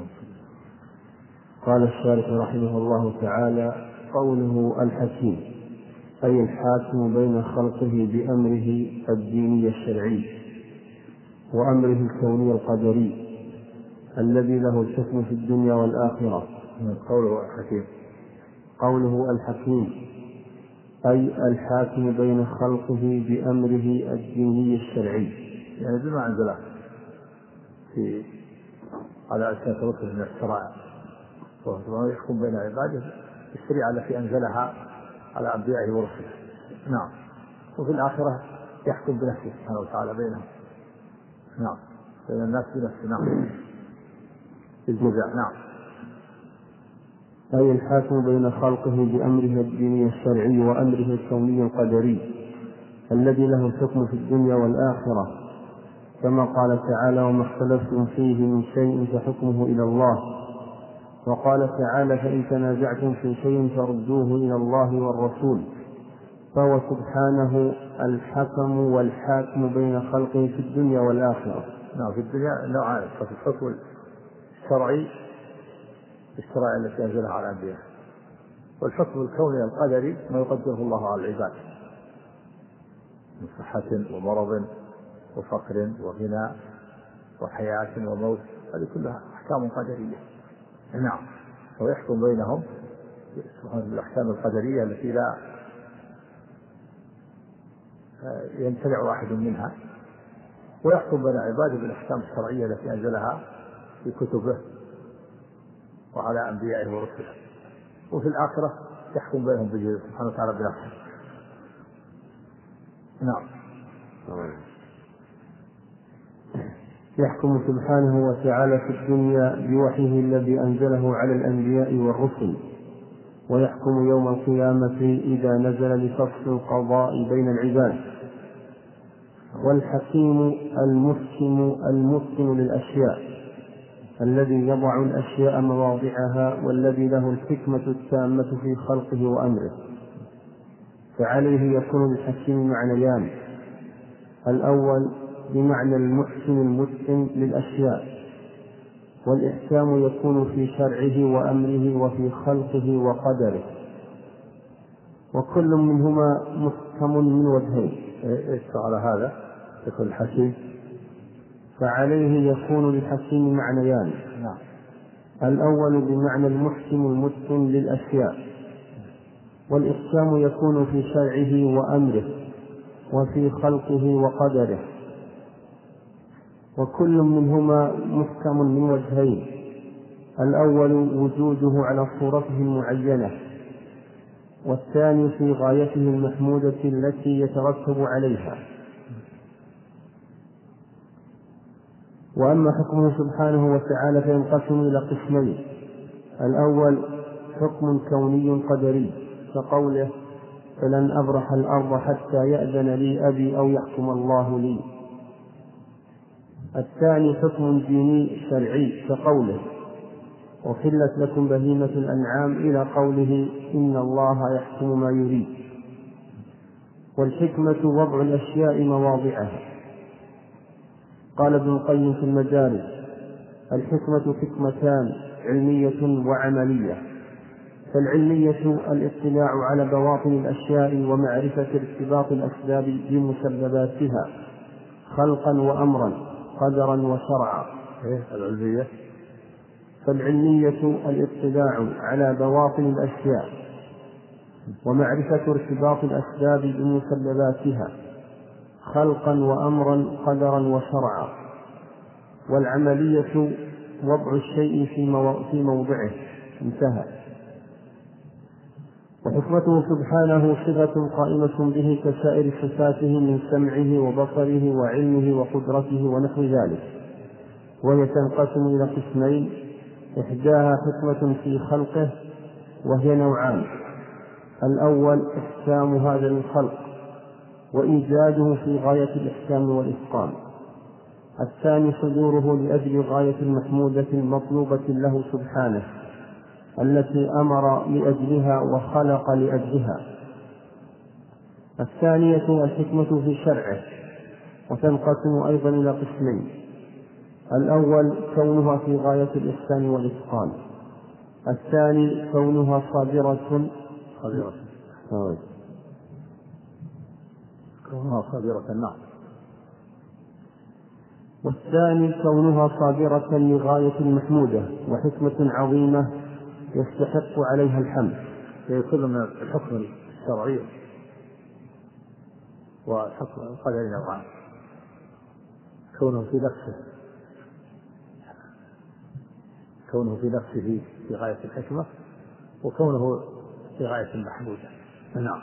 قال الشارح رحمه الله تعالى: قوله الحكيم أي الحاكم بين خلقه بأمره الديني الشرعي وأمره الكوني القدري الذي له الحكم في الدنيا والآخرة. قوله الحكيم قوله الحكيم أي الحاكم بين خلقه بأمره الديني الشرعي، يعني بما أنزله في على أساس رسل من الشرائع، وهو يحكم بين عباده بالشريعة التي أنزلها على أنبيائه ورسله. نعم. وفي الآخرة يحكم بنفسه سبحانه وتعالى بينهم. نعم. بين الناس بنفسه. نعم. الجزاء. نعم. أي الحاكم بين خلقه بأمره الديني الشرعي وأمره الكوني القدري الذي له الحكم في الدنيا والآخرة، كما قال تعالى: وما اختلفتم فيه من شيء فحكمه إلى الله. وقال تعالى: فإن تنازعتم في شيء فردوه إلى الله والرسول. فهو سبحانه الحكم والحاكم بين خلقه في الدنيا والآخرة. نعم، في الدنيا نوعان: في الحكم الشرعي الشرائع التي أنزلها على الأنبياء، والحكم الكوني القدري ما يقدره الله على العباد من صحة ومرض وفقر وغنى وحياة وموت، هذه كلها أحكام قدرية. نعم، ويحكم بينهم سبحانه بالأحكام القدرية التي لا يمتنع واحد منها، ويحكم بين عباده بالأحكام الشرعية التي أنزلها في كتبه وعلى أنبيائه ورسله. وفي الآخرة يحكم بينهم بجهده سبحانه وتعالى بنفسه. نعم. يحكم سبحانه وتعالى في الدنيا بوحيه الذي أنزله على الأنبياء والرسل، ويحكم يوم القيامة إذا نزل لفصل القضاء بين العباد. والحكيم المحكم المتقن للأشياء الذي يضع الأشياء مواضعها، والذي له الحكمة التامة في خلقه وأمره. فعليه يكون للحكيم معنيان: الأول بمعنى المحسن المتقن للأشياء، والإحكام يكون في شرعه وأمره وفي خلقه وقدره، وكل منهما محكم من وجهين. إيش على هذا يكون الحكيم؟ فعليه يكون للحكيم معنيان: نعم. الأول بمعنى المحكم المتقن للأشياء، والإحكام يكون في شرعه وأمره وفي خلقه وقدره، وكل منهما محكم من وجهين: الأول وجوده على صورته المعينة، والثاني في غايته المحمودة التي يترتب عليها. وأما حكمه سبحانه وتعالى فينقسم إلى قسمين: الأول حكم كوني قدري، كقوله: فلن أبرح الأرض حتى يأذن لي أبي أو يحكم الله لي. الثاني حكم ديني شرعي، كقوله: أحلت لكم بهيمة الأنعام إلى قوله: إن الله يحكم ما يريد. والحكمة وضع الأشياء مواضعها. قال ابن القيم في المدارج: الحكمة حكمتان: علمية وعملية. فالعلمية الاطلاع على بواطن الأشياء ومعرفة ارتباط الأسباب بمسبباتها خلقا وأمرا قدرا وشرعا. العلمية فالعلمية الاطلاع على بواطن الأشياء ومعرفة ارتباط الأسباب بمسبباتها خلقا وأمرا قدرا وشرعا. والعملية وضع الشيء في موضعه. انتهى. وحكمته سبحانه صفة قائمة به كسائر صفاته من سمعه وبصره وعلمه وقدرته ونحو ذلك، وهي تنقسم إلى قسمين: إحداها حكمة في خلقه، وهي نوعان: الأول إحكام هذا الخلق وإيجاده في غاية الإحكام والإتقان. الثاني صدوره لأجل غاية المحمودة المطلوبة له سبحانه التي أمر لأجلها وخلق لأجلها. الثانية الحكمة في شرعه، وتنقسم أيضا إلى قسمين: الأول كونها في غاية الإحسان والإتقان. الثاني كونها صادرة صادرة كونها صادرة النار. والثاني كونها صادرة لغاية المحمودة وحكمة عظيمة يستحق عليها الحمد. كل من الحكم الشرعي والحكم القدري نوعان: كونه في نفسه كونه في نفسه في غاية الحكمة، وكونه في غاية المحمودة. نعم.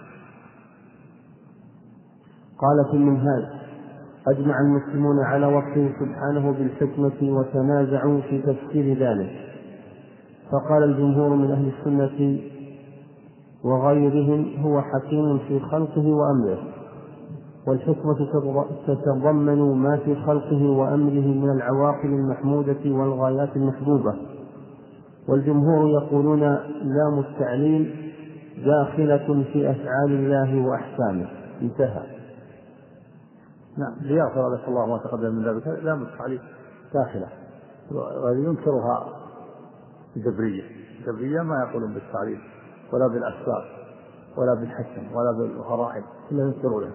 قال في المنهاج: أجمع المسلمون على وصفه سبحانه بالحكمة وتنازعوا في تفسير ذلك، فقال الجمهور من أهل السنة وغيرهم هو حكيم في خلقه وأمره، والحكمة تتضمن ما في خلقه وأمره من العواقب المحمودة والغايات المحبوبة. والجمهور يقولون لام التعليل داخلة في أفعال الله وأحكامه. انتهى. نعم، ليغفر لك الله ما تقدم من ذلك لام التعليل داخلة، وهذه ينكرها الجبرية. الجبرية ما يقولون بالتعليل ولا بالأسباب ولا بالحكم ولا بالغرائب، إلا ينكرونها،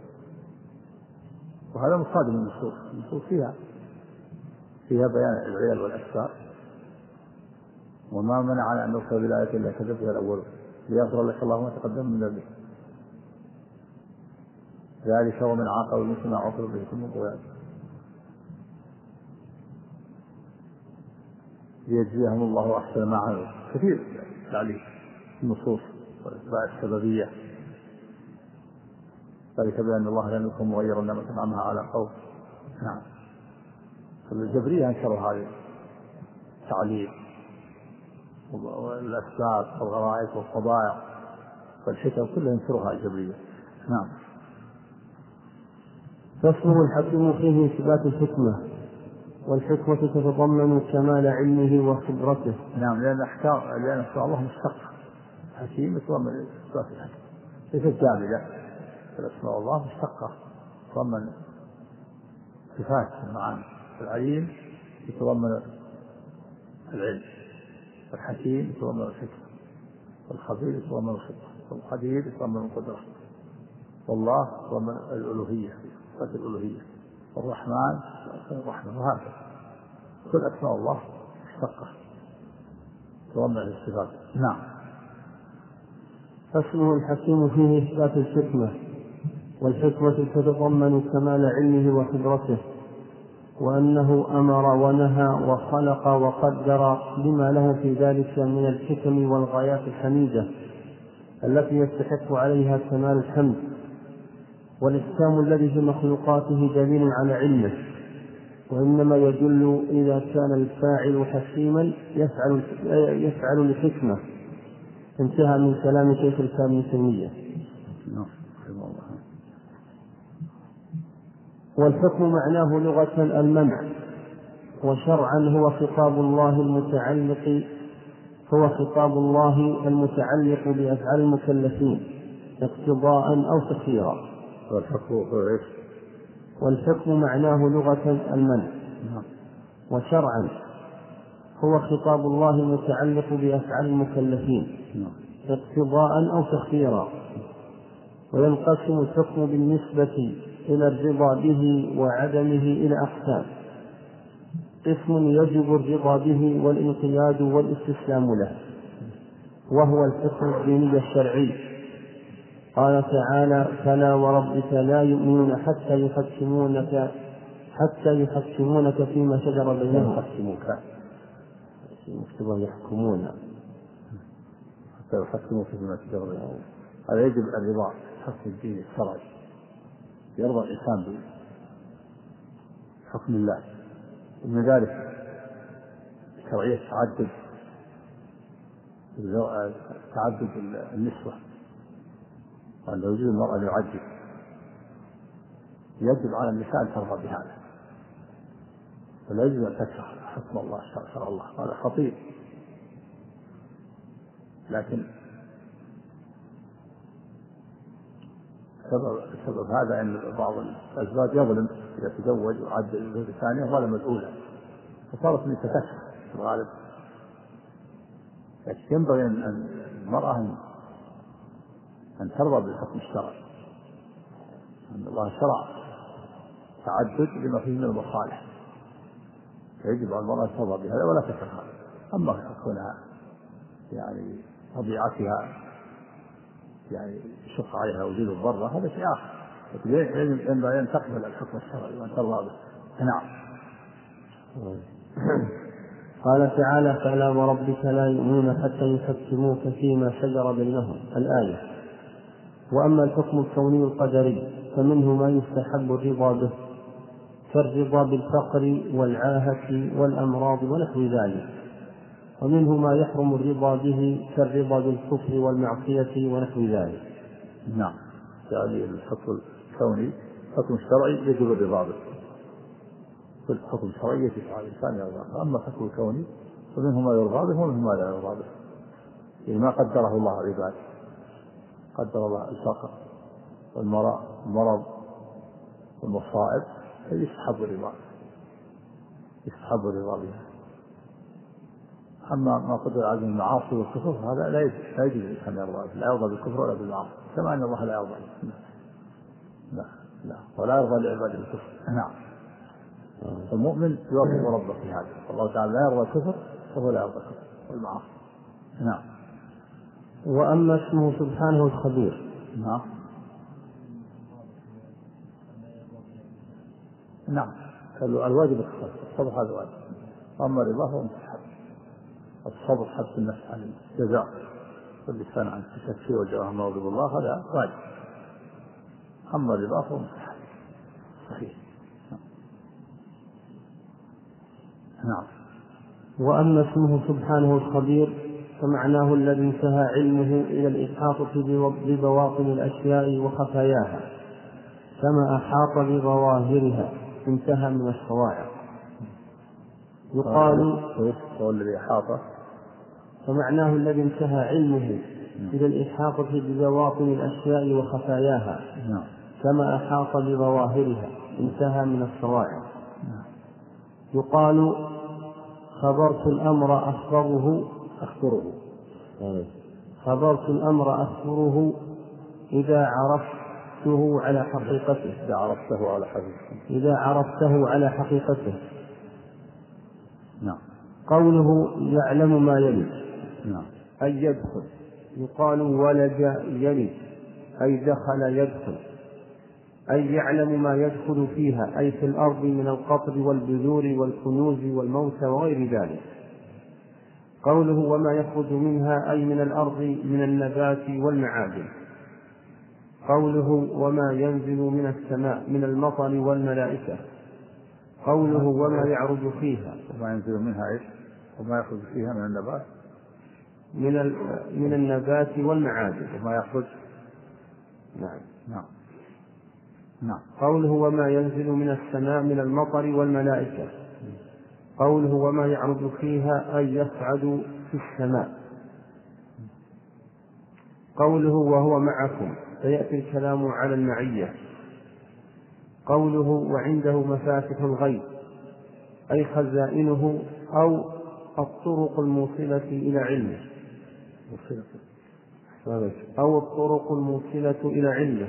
وهذا مصادم النصوص. النصوص فيها فيها بيان العلل والأسباب، وما منعنا أن نرسل بالآية إلا كذبها الأول ليغفر لك الله ما تقدم من ذنبه، ذلك ومن عاقب مثل ما عوقب به ثم طغيان ليجزيهم الله أحسن ما عملوا. كثير تعليل النصوص والأسباب السببية، ذلك بأن الله لم يكن مغيرا نعمة أنعمها على قوم. نعم، فالجبرية أنكروا هذه التعليل والأسباب والغرائب والطبائع والحكم كلها ينكرها الجبرية. نعم. فاسمه الحكيم فيه إثبات الحكمة، والحكمة تتضمن كمال علمه وخبرته. نعم، لأن أحكام لأن أسماء الله مشتقة. حكيم يتضمن إثبات الحكمة، ليست جامدة. فأسماء الله مشتقة تتضمن صفات المعاني. العليم يتضمن العلم، والحكيم يتضمن الحكمة، والخبير يتضمن الخبرة، والقدير يتضمن القدرة، والله يتضمن الألوهية صفات الألوهية، والرحمن الرحمة، وهكذا كل أسماء الله مشتقة تضمن الصفات. نعم. فاسمه الحكيم فيه إثبات الحكمة، والحكمة تتضمن كمال علمه وخبرته، وأنه أمر ونهى وخلق وقدر لما له في ذلك من الحكم والغايات الحميدة التي يستحق عليها كمال الحمد. والإحكام الذي في مخلوقاته دليل على علمه، وإنما يدل إذا كان الفاعل حكيما يفعل, يفعل لحكمة. انتهى من كلام شيخ الإسلام ابن تيمية. والحكم معناه لغة المنع، وشرعا هو خطاب الله المتعلق هو خطاب الله المتعلق بأفعال المكلفين اقتضاء أو تخييرا. والحكم معناه لغة المنع، وشرعا هو خطاب الله المتعلق بأفعال المكلفين اقتضاء أو تخييرا. وينقسم الحكم بالنسبة إلى الرضا به وعدمه إلى أقسام: قسم يجب الرضا به والانقياد والاستسلام له، وهو الحكم الديني الشرعي. قال تعالى: فلا وربك لا يؤمنون حتى يحكمونك حتى يحكمونك فيما شجر بينهم. يحكموك مكتوب يحكمون حتى يحكموك فيما شجر بينهم. هذا يجب الرضا، حكم الدين الشرعي، يرضى الإنسان بحكم الله. ومن ذلك شرعية تعدد تعدد النسوة، قال لو يجوز المرأة أن يعدد، يجب على النساء أن ترضى بهذا، ولا يجب أن تكره حكم الله شرع الله. هذا خطير، لكن سبب, سبب هذا أن بعض الأزواج يظلم إذا تزوج وعدد الزوجة الثانية ظلم الأولى، فصارت من تكره في الغالب. لكن ينبغي أن المرأة أن ترضى بالحكم الشرعي، أن الله شرع تعدد لما فيه من المصالح، فيجب على المرأة أن ترضى بهذا ولا تكره هذا. أما كونها يعني طبيعتها يعني شق عليها وجود الضرة هذا شيء آخر، ينبغي أن تقبل الحكم الشرعي وأن ترضى به. نعم. قال تعالى: فلا وربك لا يؤمنون حتى يحكموك فيما شجر بينهم. الآية. وأما الحكم الكوني القدري فمنه ما يستحب الرضا به، كالرضا بالفقر والعاهة والأمراض ونحو ذلك، ومنه ما يحرم الرضا به كالرضا بالكفر والمعصية ونحو ذلك. نعم، يعني الحكم الكوني حكم شرعي يجب الرضا به، كل حكم شرعي يجب على الإنسان يرضى، أما الحكم الكوني فمنه ما يرضى به ومنه ما لا يرضى به، يعني ما قدره الله عباده، قدر الله الفقر والمرض والمصائب فيستحب الرضا، يستحب الرضا بها. أما ما قدر عليه المعاصي والكفر هذا لا يجوز، لا يجوز الإنسان يرضى، لا يرضى بالكفر ولا بالمعاصي، كما أن الله لا يرضى، لا لا ولا يرضى لعباده الكفر. نعم، المؤمن يوافق ربه في هذا، الله تعالى لا يرضى الكفر وهو لا يرضى الكفر والمعاصي. نعم. وأما اسمه سبحانه الخبير. نعم نعم الواجب الصبر، هذا واجب، أما الرضا هو مستحب، الصبر حبس النفس عن الجزاء واللسان عن التشفي والجواه ما يغضب الله هذا واجب، أما الرضا هو مستحب صحيح. نعم. وأما اسمه سبحانه الخبير فمعناه الذي انتهى علمه إلى الإحاطة ببواطن الأشياء وخفاياها، كما أحاط بظواهرها انتهى من الصواعق. يقال هو الذي أحاط، فمعناه الذي انتهى علمه إلى الإحاطة ببواطن الأشياء وخفاياها، كما أحاط بظواهرها انتهى من الصواعق. يقال خبرت الأمر أخبره أخبره خبرت الأمر أخبره إذا عرفته على حقيقته إذا عرفته على حقيقته إذا عرفته على حقيقته. نعم. قوله يعلم ما يلج، نعم، أي يدخل. يقال ولج يلج أي دخل يدخل، أي يعلم ما يدخل فيها، أي في الأرض من القطر والبذور والكنوز والموت وغير ذلك. قوله وما يخرج منها أي من الأرض من النبات والمعادن. قوله وما ينزل من السماء من المطر والملائكة. قوله وما يعرج فيها، وما ينزل منها إيش؟ وما يخرج فيها من النبات من من النبات والمعادن. وما يخرج. نعم. نعم. نعم. قوله وما ينزل من السماء من المطر والملائكة. قوله وما يعرج فيها أي يصعد في السماء. قوله وهو معكم، فيأتي الكلام على المعية. قوله وعنده مفاتح الغيب، أي خزائنه أو الطرق الموصلة إلى علمه أو الطرق الموصلة إلى علمه.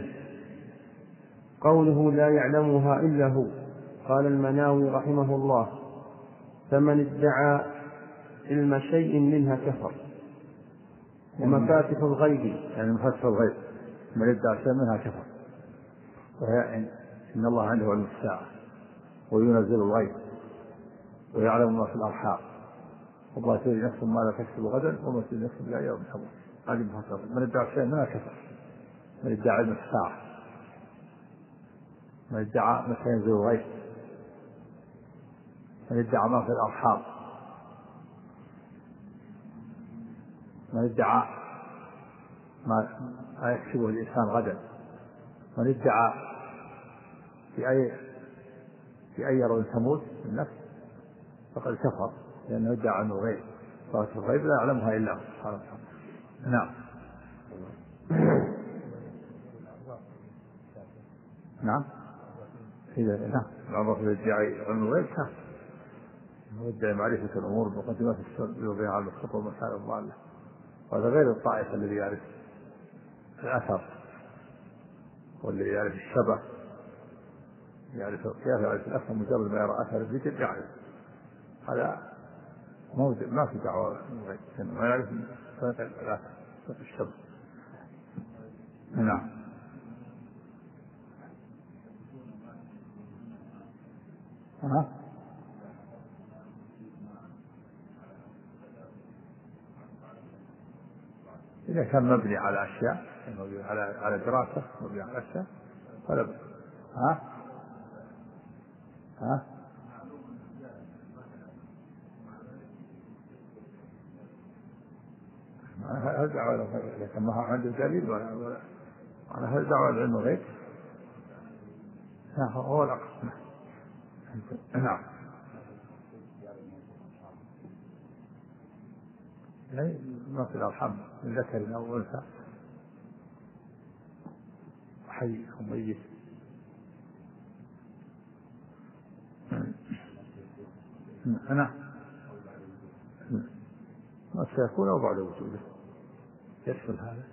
قوله لا يعلمها إلا هو. قال المناوي رحمه الله فمن ادعى علم شيء منها كفر. ومفاتح الغيب يعني مفاتح الغيب من ادعى شيء منها كفر، وهي إن الله عنده علم الساعة وينزل الغيب ويعلم ما في الأرحام وما تدري نفس ما لا تكسب غدا وما تدري نفس لا يوم حظ. هذه مفاتح الغيب، من ادعى شيء منها كفر، من ادعى علم الساعة، من ادعى متى ينزل الغيب، من ادعى ما في الأرحام، من ادعى ما يكسبه الإنسان غدا، من ادعى في أي في أي يوم تموت النفس فقد كفر، لأنه ادعى عنه الغيب، فاتح الغيب لا يعلمها إلا هو سبحانه وتعالى. نعم. نعم. إذا نعم العرف الادعاء علم الغيب كان يدعي معرفة الأمور بمقدمات السر وبيع على الخطوة والمسائل الضالة، وهذا غير الطائفة الذي يعرف الأثر والذي يعرف الشبه، يعرف القياس، يعرف الأثر مجرد ما يرى أثر الذكر يعرف، هذا ما في دعوة الغيب، ما يعرف الأثر الشبه. نعم. ها؟ إذا كان مبني على أشياء، مبني على على دراسة، مبني على أشياء، فلا بد. ها؟ ها؟ هل دعوة الغيب لكن ما عنده دليل ولا ولا هل دعوة العلم غيب؟ لا هو العقل. نعم. لا ما في الأرحام من ذكر أو أنثى حي أو ميت. نعم. ما سيكون أو بعد وجوده يدخل هذا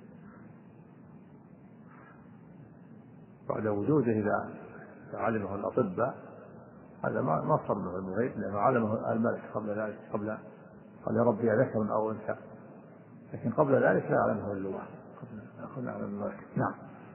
بعد وجوده إذا علمه الأطباء هذا ما ما صار له الغيب لأنه علمه الملك قبل ذلك قبل قال يا ربي ذكر أو أنثى لكن قبل ذلك لا يعلمه إلا الله قبل يعلم الملك. نعم.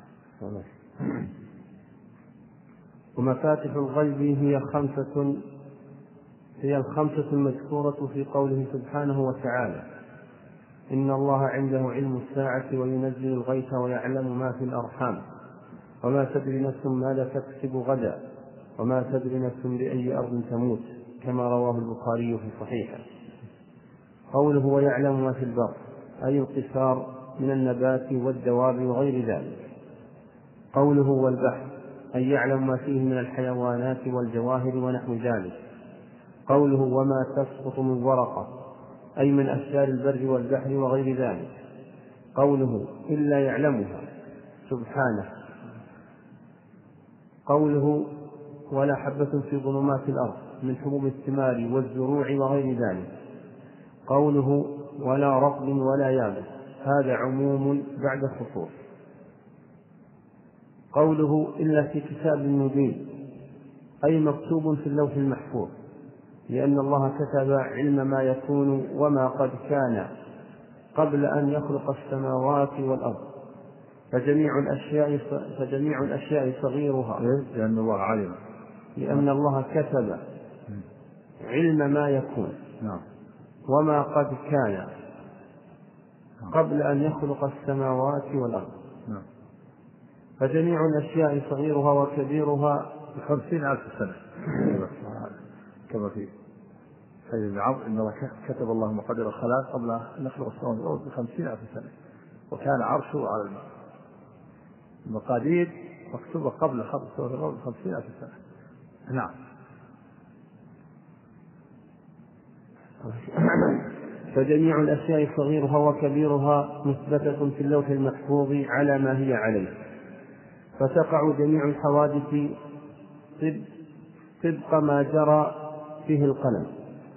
ومفاتح الغيب هي خمسة هي الخمسة المذكورة في قوله سبحانه وتعالى إن الله عنده علم الساعة وينزل الغيث ويعلم ما في الأرحام وما تدري نفس ماذا تكسب غدا وما تدري نفس بأي أرض تموت كما رواه البخاري في صحيحه. قوله ويعلم ما في البر أي القصار من النبات والدواب وغير ذلك. قوله والبحر أي يعلم ما فيه من الحيوانات والجواهر ونحو ذلك. قوله وما تسقط من ورقة أي من أشجار البر والبحر وغير ذلك. قوله إلا يعلمها سبحانه. قوله ولا حبة في ظلمات الأرض من حبوب الثمار والزروع وغير ذلك. قوله ولا رطب ولا يابس هذا عموم بعد خصوص. قوله إلا في كتاب مبين أي مكتوب في اللوح المحفوظ لأن الله كتب علم ما يكون وما قد كان قبل أن يخلق السماوات والأرض فجميع الأشياء فجميع الأشياء صغيرها لأن الله علم لأن الله كتب علم ما يكون وما قد كان قبل أن يخلق السماوات والأرض فجميع الأشياء صغيرها وكبيرها خمسين ألف سنة كما في سيد بن عمرو إن الله كتب الله مقدر الخلائق قبل أن يخلق السماوات والأرض بخمسين ألف سنة وكان عرشه على الماء. المقادير مكتوبة قبل خلق السماوات والأرض بخمسين ألف سنة. نعم. فجميع الأشياء صغيرها وكبيرها مثبتة في اللوح المحفوظ على ما هي عليه فتقع جميع الحوادث طبق ما جرى فيه القلم.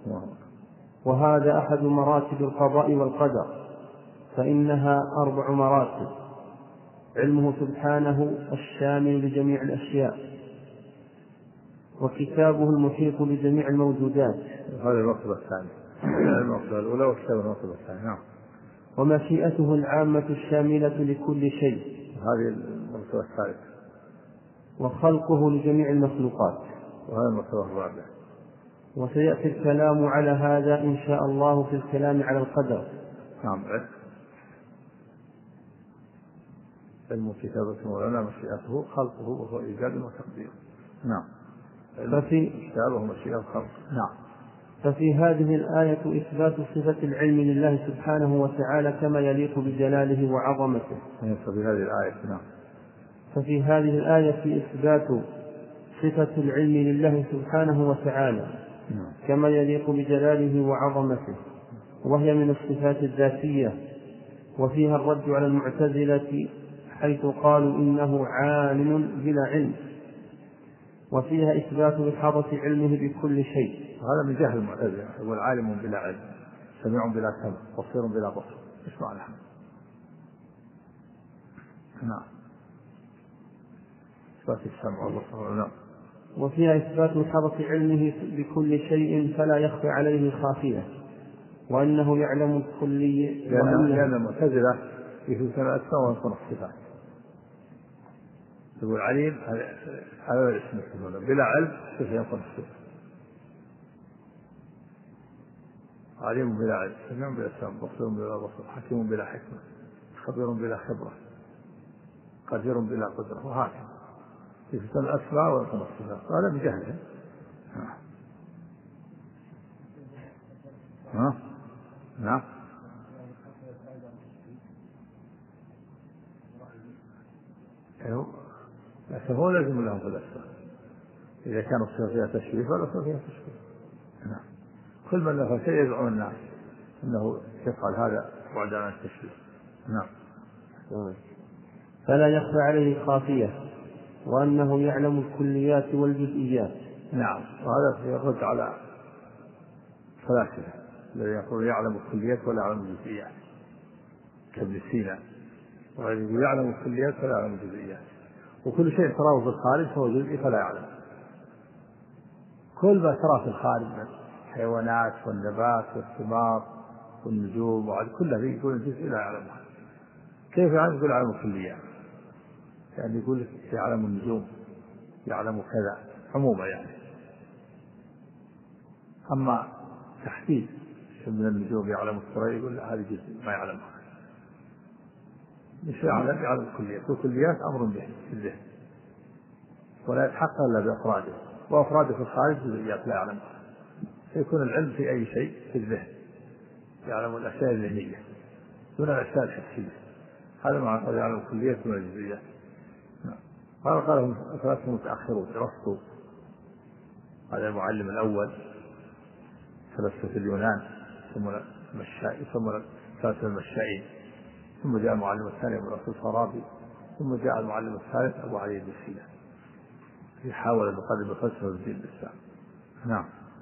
وهذا أحد مراتب القضاء والقدر فإنها أربع مراتب: علمه سبحانه الشامل لجميع الأشياء وكتابه المحيط بجميع الموجودات هذه المرتبة الثانية المرتبة الأولى وكتابه المرتبة الثانية. نعم. ومشيئته العامة الشاملة لكل شيء هذه المرتبة الثالثة. وخلقه لجميع المخلوقات وهذه المرتبة الرابعة. وسيأتي الكلام على هذا إن شاء الله في الكلام على القدر. نعم. علم كتابته وعلم مشيئته خلقه وهو إيجاد وتقدير. نعم. ففي كتابه مشيئة الخلق. نعم. ففي هذه الآية إثبات صفة العلم لله سبحانه وتعالى كما يليق بجلاله وعظمته. ففي هذه الآية نعم. ففي هذه الآية إثبات صفة العلم لله سبحانه وتعالى نعم. كما يليق بجلاله وعظمته وهي من الصفات الذاتية وفيها الرد على المعتزلة حيث قالوا إنه عالم بلا علم وفيها إثبات إحاطة علمه بكل شيء. هذا من جهل المعتزلة يقول عالم بلا علم سميع بلا سمع بصير بلا بصر. ايش معنى هذا؟ نعم. إثبات السمع والبصر. نعم. وفيها إثبات إحاطة علمه بكل شيء فلا يخفى عليه خافية وأنه يعلم الكلي لأن المعتزلة يثبتون الأسماء وينكرون الصفات. يقول عليم هذا الاسم يسمونه بلا علم كيف ينكر الصفات. عليم بلا علم سميع بلا سمع بصير بلا بصر حكيم بلا حكمة خبير بلا خبرة قدير بلا قدرة وهكذا يثبتون الأسماء وينكرون الصفات. هذا بجهله. ها نعم. فهو لازم لهم في الأسماء، إذا كان الصفة فيها تشبيه فالأسماء فيها تشبيه. نعم. كل من له شيء يدعو الناس أنه يفعل هذا بعد عن التشبيه. نعم. فلا يخفى عليه خافية، وأنه يعلم الكليات والجزئيات. نعم. وهذا يرد على الفلاسفة الذي يقول يعلم الكليات ولا يعلم الجزئيات كابن سينا، ويقول يعلم الكليات فلا يعلم الجزئيات، وكل شيء تراه في الخارج فهو جزئي فلا يعلم. كل ما تراه في الخارج من الحيوانات والنبات والثمار والنجوم وعلى كلها يقول الجزء لا يعلمها. كيف يعلم؟ يقول يعلم الكليات، يعني يقول يعلم النجوم، يعلم كذا عموما يعني. أما تحديد من النجوم يعلم الثريا يقول لا هذه جزء ما يعلمها. مش يعلم يعلم الكليات، والكليات أمر به في الذهن ولا يتحقق إلا بأفراده، وأفراده في الخارج جزئيات لا يعلمها. فيكون العلم في أي شيء في الذهن، يعلم الأشياء الذهنية دون الأشياء الحسية. هذا معنى قال يعلم الكليات دون الجزئيات. هذا قاله الفلاسفة المتأخرون، أرسطو هذا المعلم الأول فلسفة اليونان، ثم المشائين، ثم الفلاسفة المشائين، ثم جاء المعلم الثاني أبو الرسول الفارابي، ثم جاء المعلم الثالث أبو علي بن سينا يحاول أن يقرب الفلسفة والدين الإسلام. نعم.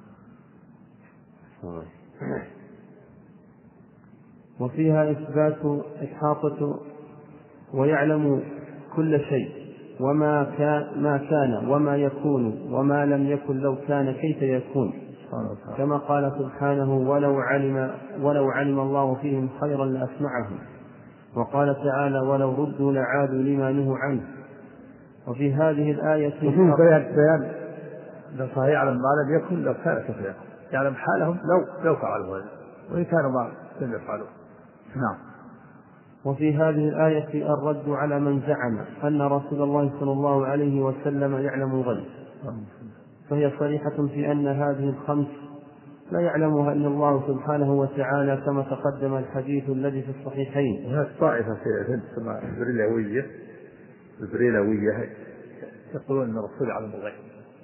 وفيها إثبات إحاطة ويعلم كل شيء وما كان ما كان وما يكون وما لم يكن لو كان كيف يكون، كما قال سبحانه ولو علم ولو علم الله فيهم خيرا لأسمعهم، وقال تعالى ولو ردوا لعادوا لما نهوا عنه. وفي هذه الآية وفيه بيان بيان لو صحيح يعلم ما لم يكن لو كان كيف يكون، يعلم حالهم لو لو فعلوا هذا وإن كانوا ما لم يفعلوا. نعم. وفي هذه الآية الرد على من زعم أن رسول الله صلى الله عليه وسلم يعلم الغيب، فهي صريحة في أن هذه الخمس لا يعلمها إلا الله سبحانه وتعالى، كما تقدم الحديث الذي في الصحيحين. وهذه الطائفة في الهند تسمى البريلوية، البريلوية يقولون أن الرسول يعلم الغيب.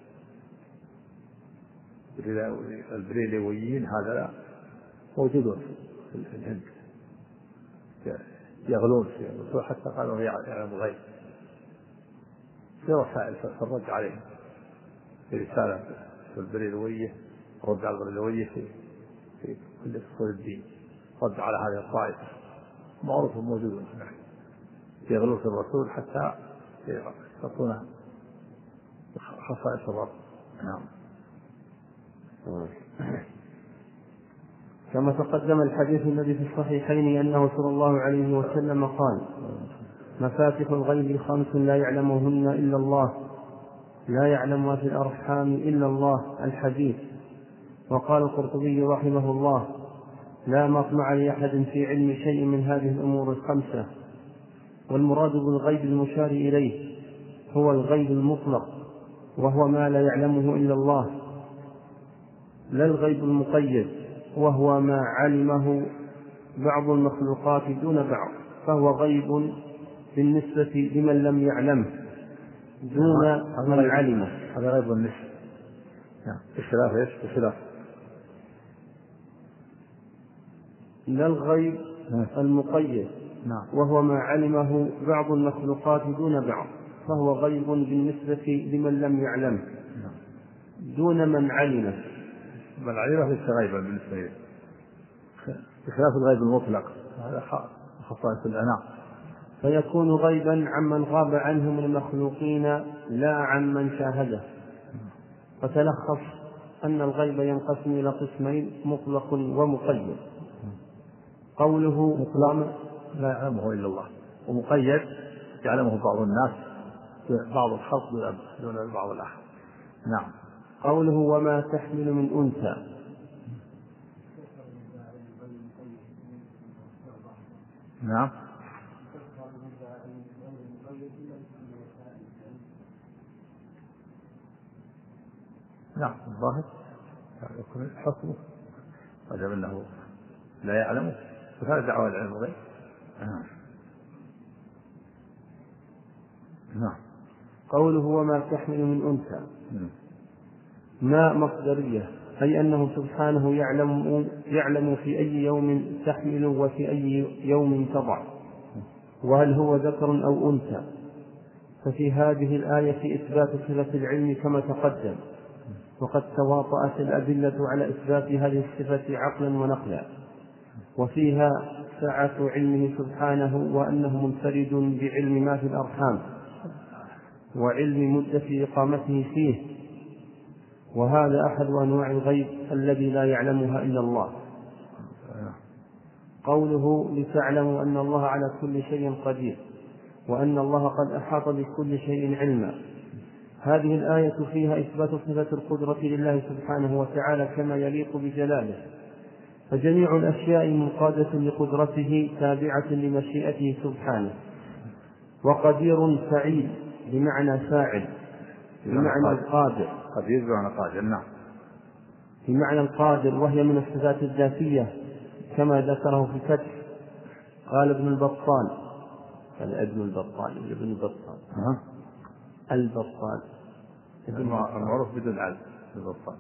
البريلويين هذا موجودون في الهند يغلون في الرسول حتى قالوا يعلم الغيب. في رسائل في الرد عليهم، في رسالة في البريلوية رد على البريلوية في في كل أصول الدين، رد على هذه الطائفة معروف موجودون يغلون في الرسول حتى يعطونه خصائص الرب. نعم. كما تقدم الحديث الذي في الصحيحين أنه صلى الله عليه وسلم قال مفاتح الغيب خمس لا يعلمهن إلا الله، لا يعلمها في الأرحام إلا الله، الحديث. وقال القرطبي رحمه الله لا مطمع لأحد في علم شيء من هذه الأمور الخمسة. والمراد بالغيب المشار إليه هو الغيب المطلق، وهو ما لا يعلمه إلا الله، لا الغيب المقيد وهو ما علمه بعض المخلوقات دون بعض، فهو غيب بالنسبة لمن لم يعلمه دون من علمه. هذا غيب بالنسبة. نعم. بخلاف ايش؟ بخلاف لا الغيب المقيد وهو ما علمه بعض المخلوقات دون بعض، فهو غيب بالنسبة لمن لم يعلمه دون من علمه. من علمه ليس غيبا بالنسبة له، بخلاف الغيب المطلق هذا خصائص الأنام، فيكون غيبا عمن غاب عنه من المخلوقين لا عن من شاهده. فتلخص أن الغيب ينقسم إلى قسمين، مطلق ومقيد. قوله مطلق لا يعلمه إلا الله، ومقيد يعلمه بعض الناس بعض الخلق دون بعض الآخر. نعم. قوله وما تحمل من أنثى. نعم. نعم. الظاهر يكون حكمه وجب أنه لا يعلمه، فهذا دعوة العلم الغيب. نعم. قوله وما تحمل من أنثى ما مصدرية، أي أنه سبحانه يعلم, يعلم في أي يوم تحمل وفي أي يوم تضع، وهل هو ذكر أو أنثى. ففي هذه الآية إثبات صفة العلم كما تقدم، وقد تواطأت الأدلة على إثبات هذه الصفة عقلا ونقلا، وفيها سعة علمه سبحانه وأنه منفرد بعلم ما في الأرحام وعلم مدة إقامته فيه، وهذا أحد أنواع الغيب الذي لا يعلمها إلا الله. قوله لتعلموا أن الله على كل شيء قدير وأن الله قد أحاط بكل شيء علما، هذه الآية فيها إثبات صفة القدرة لله سبحانه وتعالى كما يليق بجلاله، فجميع الأشياء منقادة لقدرته تابعة لمشيئته سبحانه. وقدير فعيل بمعنى فاعل بمعنى القادر، قدير بمعنى قادر، نعم، بمعنى القادر، وهي من الصفات الذاتية كما ذكره في الفتح. قال ابن البطال، قال ابن البطال ابن البطال أه. البطال المعروف بدون علم البطال.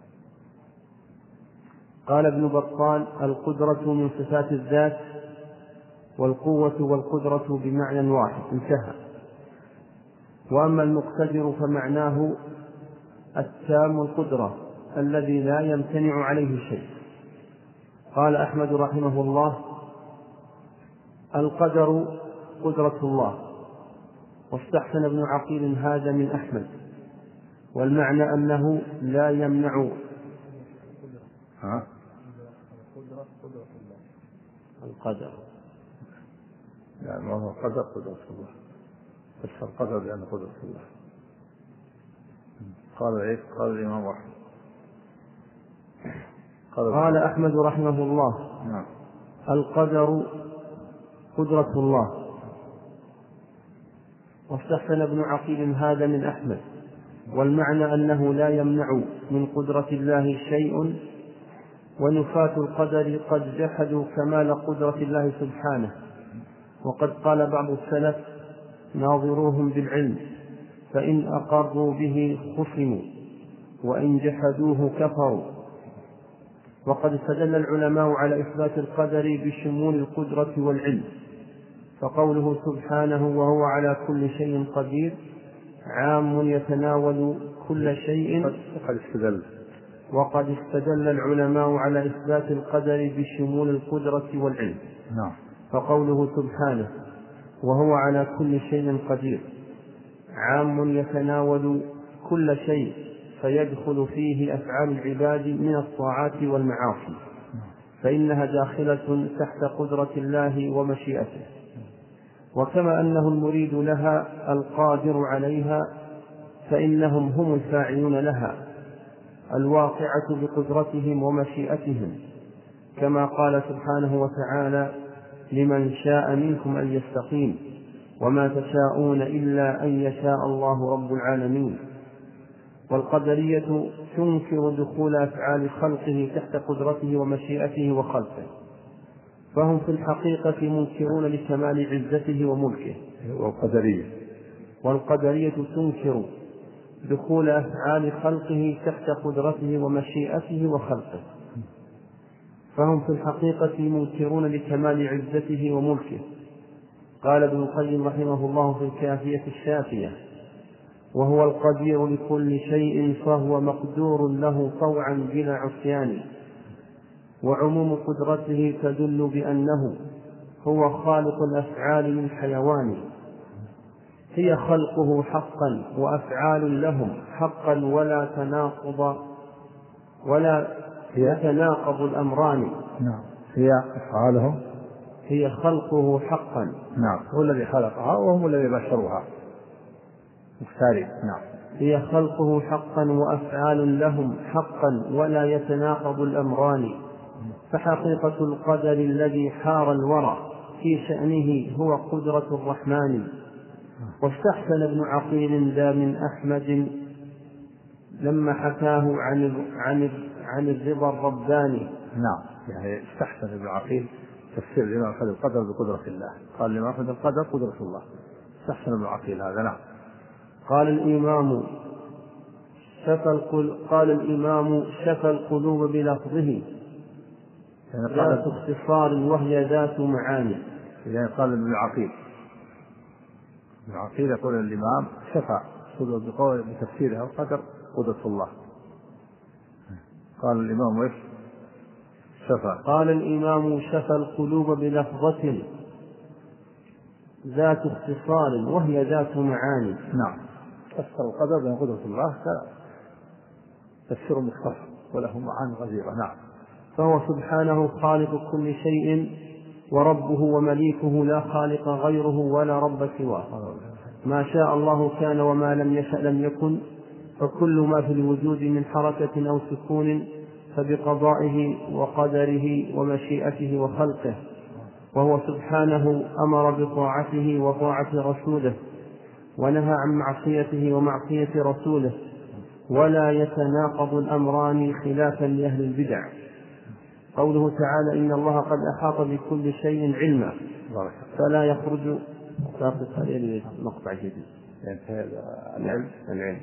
قال ابن بطال القدرة من صفات الذات، والقوة والقدرة بمعنى واحد، انتهى. وأما المقتدر فمعناه التام القدرة الذي لا يمتنع عليه شيء. قال أحمد رحمه الله القدر قدرة الله، واستحسن ابن عقيل هذا من أحمد، والمعنى أنه لا يمنع ها؟ القدر، يعني ما هو قدر قدرة الله، بس القدر لأن قدرة الله. قال إيه؟ قال الإمام أحمد قال, قال أحمد رحمه الله نعم. القدر قدرة الله، واستحسن ابن عقيل هذا من أحمد، والمعنى أنه لا يمنع من قدرة الله شيء. ونفاة القدر قد جحدوا كمال قدرة الله سبحانه، وقد قال بعض السلف ناظروهم بالعلم فإن أقروا به خصموا وإن جحدوه كفروا. وقد استدل العلماء على إثبات القدر بشمول القدرة والعلم، فقوله سبحانه وهو على كل شيء قدير عام يتناول كل شيء. وقد استدل وقد استدل العلماء على إثبات القدر بشمول القدرة والعلم، نعم. فقوله سبحانه وهو على كل شيء قدير عام يتناول كل شيء، فيدخل فيه أفعال العباد من الطاعات والمعاصي، فإنها داخلة تحت قدرة الله ومشيئته. وكما أنه المريد لها القادر عليها، فإنهم هم الفاعلون لها الواقعة بقدرتهم ومشيئتهم، كما قال سبحانه وتعالى لمن شاء منكم أن يستقيم وما تشاءون إلا أن يشاء الله رب العالمين. والقدرية تنكر دخول أفعال خلقه تحت قدرته ومشيئته وخلقه، فهم في الحقيقة منكرون لكمال عزته وملكه. والقدرية والقدرية تنكر دخول أفعال خلقه تحت قدرته ومشيئته وخلقه، فهم في الحقيقة منكرون لكمال عزته وملكه. قال ابن القيم رحمه الله في الكافية الشافية وهو القدير لكل شيء فهو مقدور له طوعا بلا عصيان، وعموم قدرته تدل بأنه هو خالق الأفعال من حيوان، هي خلقه حقا وأفعال لهم حقا ولا تناقض ولا يتناقض الأمران. نعم. هي أفعالهم هي خلقه حقا، نعم، هو الذي خلقها وهم الذي بشروها مختارين. نعم. هي خلقه حقا وأفعال لهم حقا ولا يتناقض الأمران، فحقيقة القدر الذي حار الورى في شأنه هو قدرة الرحمن. واستحسن ابن عقيل ذا من أحمد لما حكاه عن عن عن الرضا الرباني. نعم، يعني استحسن ابن عقيل تفسير لما أخذ القدر بقدرة الله، قال لما أخذ القدر قدرة الله، استحسن ابن عقيل هذا. نعم. قال الإمام شفى القل... قال الإمام شفى القلوب بلفظه ذات اختصار وهي ذات معاني. إذا قال ابن العقيل ابن العقيل يقول الإمام شفى القلوب بقول بتفسيرها القدر قدرة الله. قال الإمام وإيش؟ شفى قال الإمام شفى القلوب بلفظة ذات اختصار وهي ذات معاني. نعم، فسر القدر بأن قدرة الله تفسير مختصر وله معاني غزيرة. نعم. فهو سبحانه خالق كل شيء وربه ومليكه لا خالق غيره ولا رب سواه. ما شاء الله كان وما لم يشأ لم يكن، فكل ما في الوجود من حركة أو سكون فبقضائه وقدره ومشيئته وخلقه. وهو سبحانه أمر بطاعته وطاعة رسوله ونهى عن معصيته ومعصية رسوله، ولا يتناقض الأمران خلافا لأهل البدع. قوله تعالى إن الله قد أحاط بكل شيء علما فلا يخرج مقطع جديد العلم العلم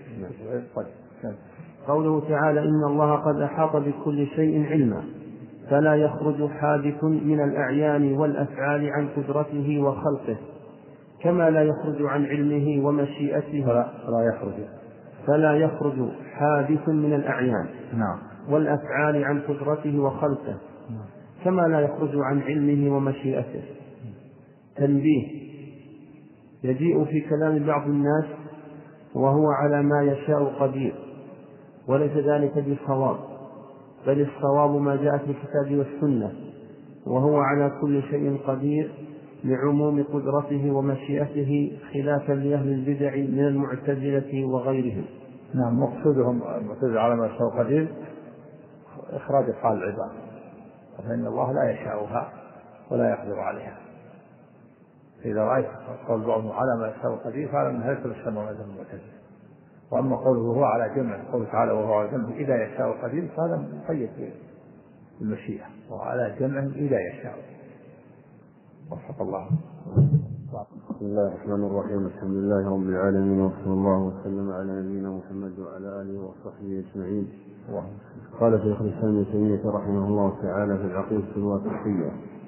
قوله تعالى إن الله قد أحاط بكل شيء علما فلا يخرج حادث من الأعيان والأفعال عن قدرته وخلقه، كما لا يخرج عن علمه ومشيئته فلا يخرج فلا يخرج حادث من الأعيان نعم والأفعال عن قدرته وخلقه كما لا يخرج عن علمه ومشيئته. تنبيه: يجيء في كلام بعض الناس وهو على ما يشاء قدير، وليس ذلك بالصواب، بل الصواب ما جاء في الكتاب والسنة، وهو على كل شيء قدير لعموم قدرته ومشيئته، خلافا لأهل البدع من المعتزلة وغيرهم. نعم، مقصودهم المعتزلة على ما يشاء قدير إخراج أفعال العباد، فإن الله لا يشاءها ولا يقدر عليها. إذا رأيت قول بعضهم على ما يشاء قدير فعلى أنها ليس بالسماء والأرض المعتزلة. وأما قوله هو على جمع، قوله تعالى وهو على جمع إذا يشاء قدير، فهذا مقيد بالمشيئة، وعلى جمع إذا يشاء. وفق الله. بسم الله الرحمن الرحيم. الحمد لله رب العالمين، وصلى الله وسلم على نبينا محمد وعلى آله وصحبه أجمعين. قال شيخ الإسلام ابن تيمية رحمه الله تعالى في العقيدة الواسطية: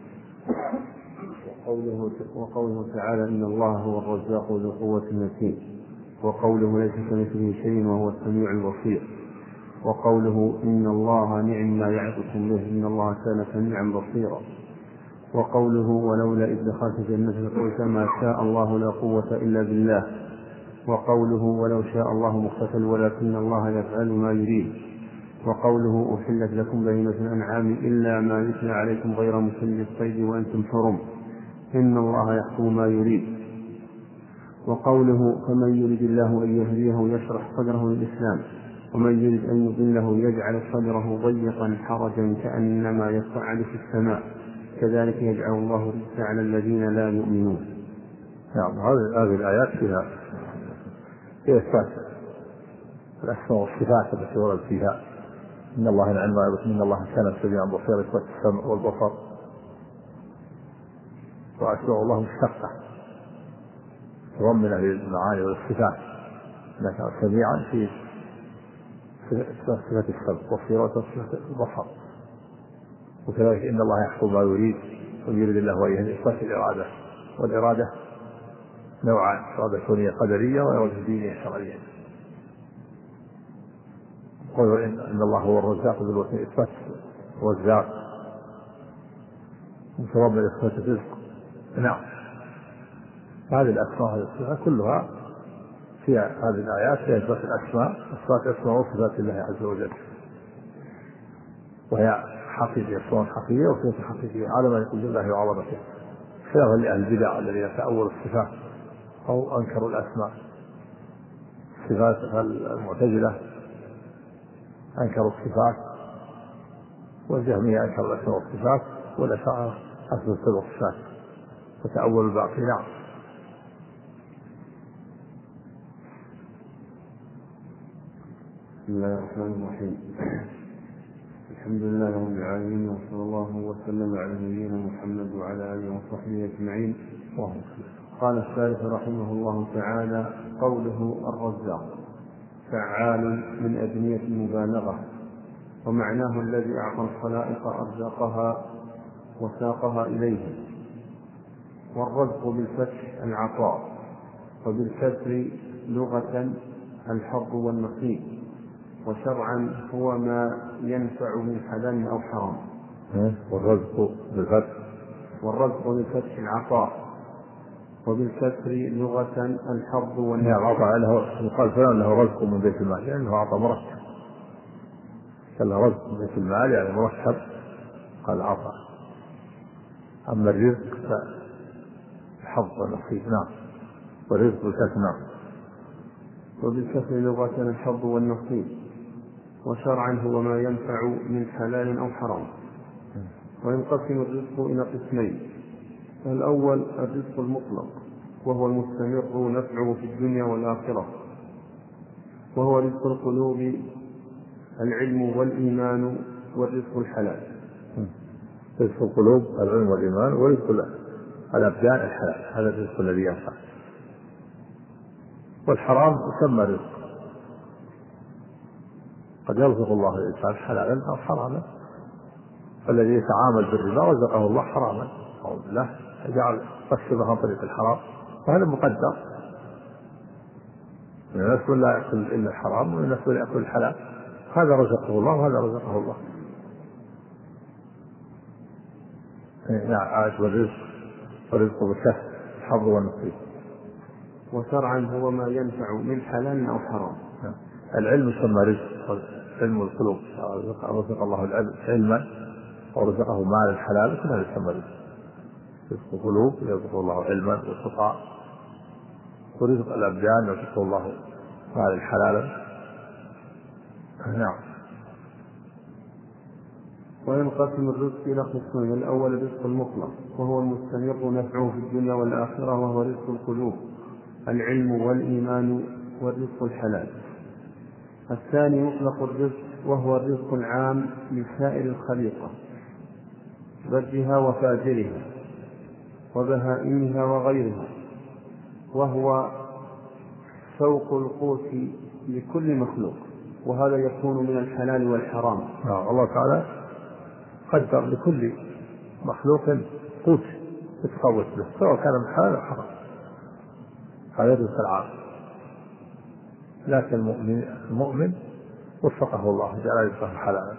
وقوله, وقوله تعالى إن الله هو الرزاق ذو القوة المتين، وقوله ليس كمثله شيء وهو السميع البصير، وقوله إن الله نعم ما يعظكم به إن الله كان سميعا بصيرا، وقوله ولولا إذ دخلت جنتك قلت ما شاء الله لا قوة إلا بالله، وقوله ولو شاء الله ما اقتتلوا ولكن الله يفعل ما يريد، وقوله أحلت لكم بهيمة الأنعام إلا ما يتلى عليكم غير محل الصيد وأنتم حرم إن الله يحكم ما يريد، وقوله فمن يريد الله أن يهديه يشرح صدره للإسلام ومن يريد أن يضله يجعل صدره ضيقا حرجا كأنما يصعد في السماء كذلك يجعل الله الرجس على الذين لا يؤمنون. نعم، هذه الآيات فيها فيها إثبات الأسماء والصفات التي ورد فيها إن الله نعم ما يعظكم إن الله كان سميعا بصيرا، إثبات السمع والبصر، وأسماء الله مشتقة تضمن المعاني والصفات، لكن سميعا في صفة السمع، بصيرا صفة البصر، وكذلك إن الله يحكم ما يريد ويريد الله أن يهدي إثبات الإرادة، والإرادة نوعان: إرادة كونية قدرية وإرادة دينية شرعية. قول إن الله هو الرزاق ذو القوة، إثبات الرزاق متضمن إثبات الرزق. نعم، هذه الأسماء والصفات كلها في هذه الآيات فيها إثبات الأسماء، إثبات أسماء وصفات الله عز وجل، وهي حقيقية، صفات حقيقية وصفات حقيقية على ما يقول الله وعظمته، خلافا لأهل البدع الذين تأولوا الصفات أو أنكروا الأسماء. الصفات المعتزلة أنكروا الصفات، والجهمية أنكروا الأسماء والصفات، والأشاعرة أثبتوا الصفات وتأولوا الباقي. نعم. بسم الله الرحمن الرحيم. الحمد لله رب العالمين، وصلى الله وسلم على نبينا محمد وعلى آله وصحبه أجمعين. قال الثالث رحمه الله تعالى: قوله الرزاق فعال من أبنية المبالغة، ومعناه الذي أعطى الخلائق أرزاقها وساقها إليه. والرزق بالفتح العطاء، وبالكسر لغة الحظ والنصيب، وشرعا هو ما ينفع من حلال أو حرام. والرزق بالفتح والرزق بالفتح العطاء، وبالكسر لغة الحظ والنصيب. يعني العطاء له يقال فلان له رزق من بيت المال، يعني له عطاء مرتب. قال له رزق من بيت المال يعني مرتب، قال عطاء. أما الرزق فالحظ والنصيب. نعم. والرزق بالكسر. نعم. وبالكسر لغة الحظ والنصيب، وشرعا هو ما ينفع من حلال أو حرام. وينقسم الرزق إلى قسمين: الأول الرزق المطلق، وهو المستمر نفعه في الدنيا والآخرة، وهو رزق القلوب العلم والإيمان والرزق الحلال. رزق القلوب العلم والإيمان، ورزق الأبدان الحلال، هذا الرزق الذي ينفع. والحرام يسمى رزق، قد يرزق الله الإنسان حلالا أو حراما، فالذي يتعامل بالربا رزقه الله حراما أو بالله جعل قسمه عن طريق الحرام، وهذا مقدر. من الناس لا يأكل إلا الحرام، ومن الناس لا يأكل الحلال، هذا رزقه الله وهذا رزقه الله. نعم. عاش. والرزق والرزق بالكسر الحظ والنصيب. وشرعا هو ما ينفع من حلال أو حرام. العلم يسمى رزق، علم القلوب، رزق الله العلم علما ورزقه مال الحلال، كل هذا يسمى رزق. رزق القلوب يرزقه الله علما واتقاء، ورزق الأبدان يرزقه الله مال الحلال. نعم. وينقسم الرزق إلى قسمين: الأول الرزق المطلق، وهو المستمر نفعه في الدنيا والآخرة، وهو رزق القلوب العلم والإيمان والرزق الحلال. الثاني مطلق الرزق، وهو الرزق العام لسائر الخليقة، برها وفاجرها وبهائمها وغيرها، وهو فوق القوت لكل مخلوق، وهذا يكون من الحلال والحرام. نعم. الله تعالى قدر لكل مخلوق قوت يتقوت به، سواء كان من حلال أو حرام، هذا الرزق العام. لكن المؤمن, المؤمن وفقه الله جعل رزقه حلالا،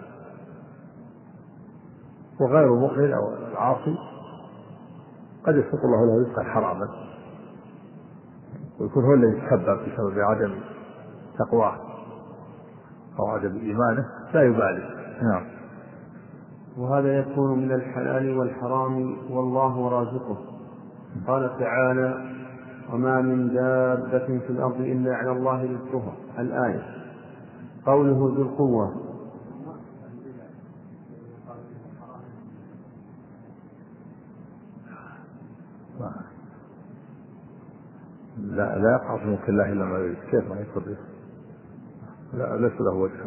وغير المؤمن أو العاصي قد يسوق الله له رزقا حراما، ويكون هو الذي يتسبب بسبب عدم تقواه أو عدم إيمانه، لا يبالي. نعم. وهذا يكون من الحلال والحرام، والله رازقه. قال تعالى: وما من دابة في الأرض إلا على الله رزقها. الآية. قوله ذو القوة، لا لا يقع في ملك الله إلا ما يريد. كيف ما يكون رزق؟ لا ليس له وجه.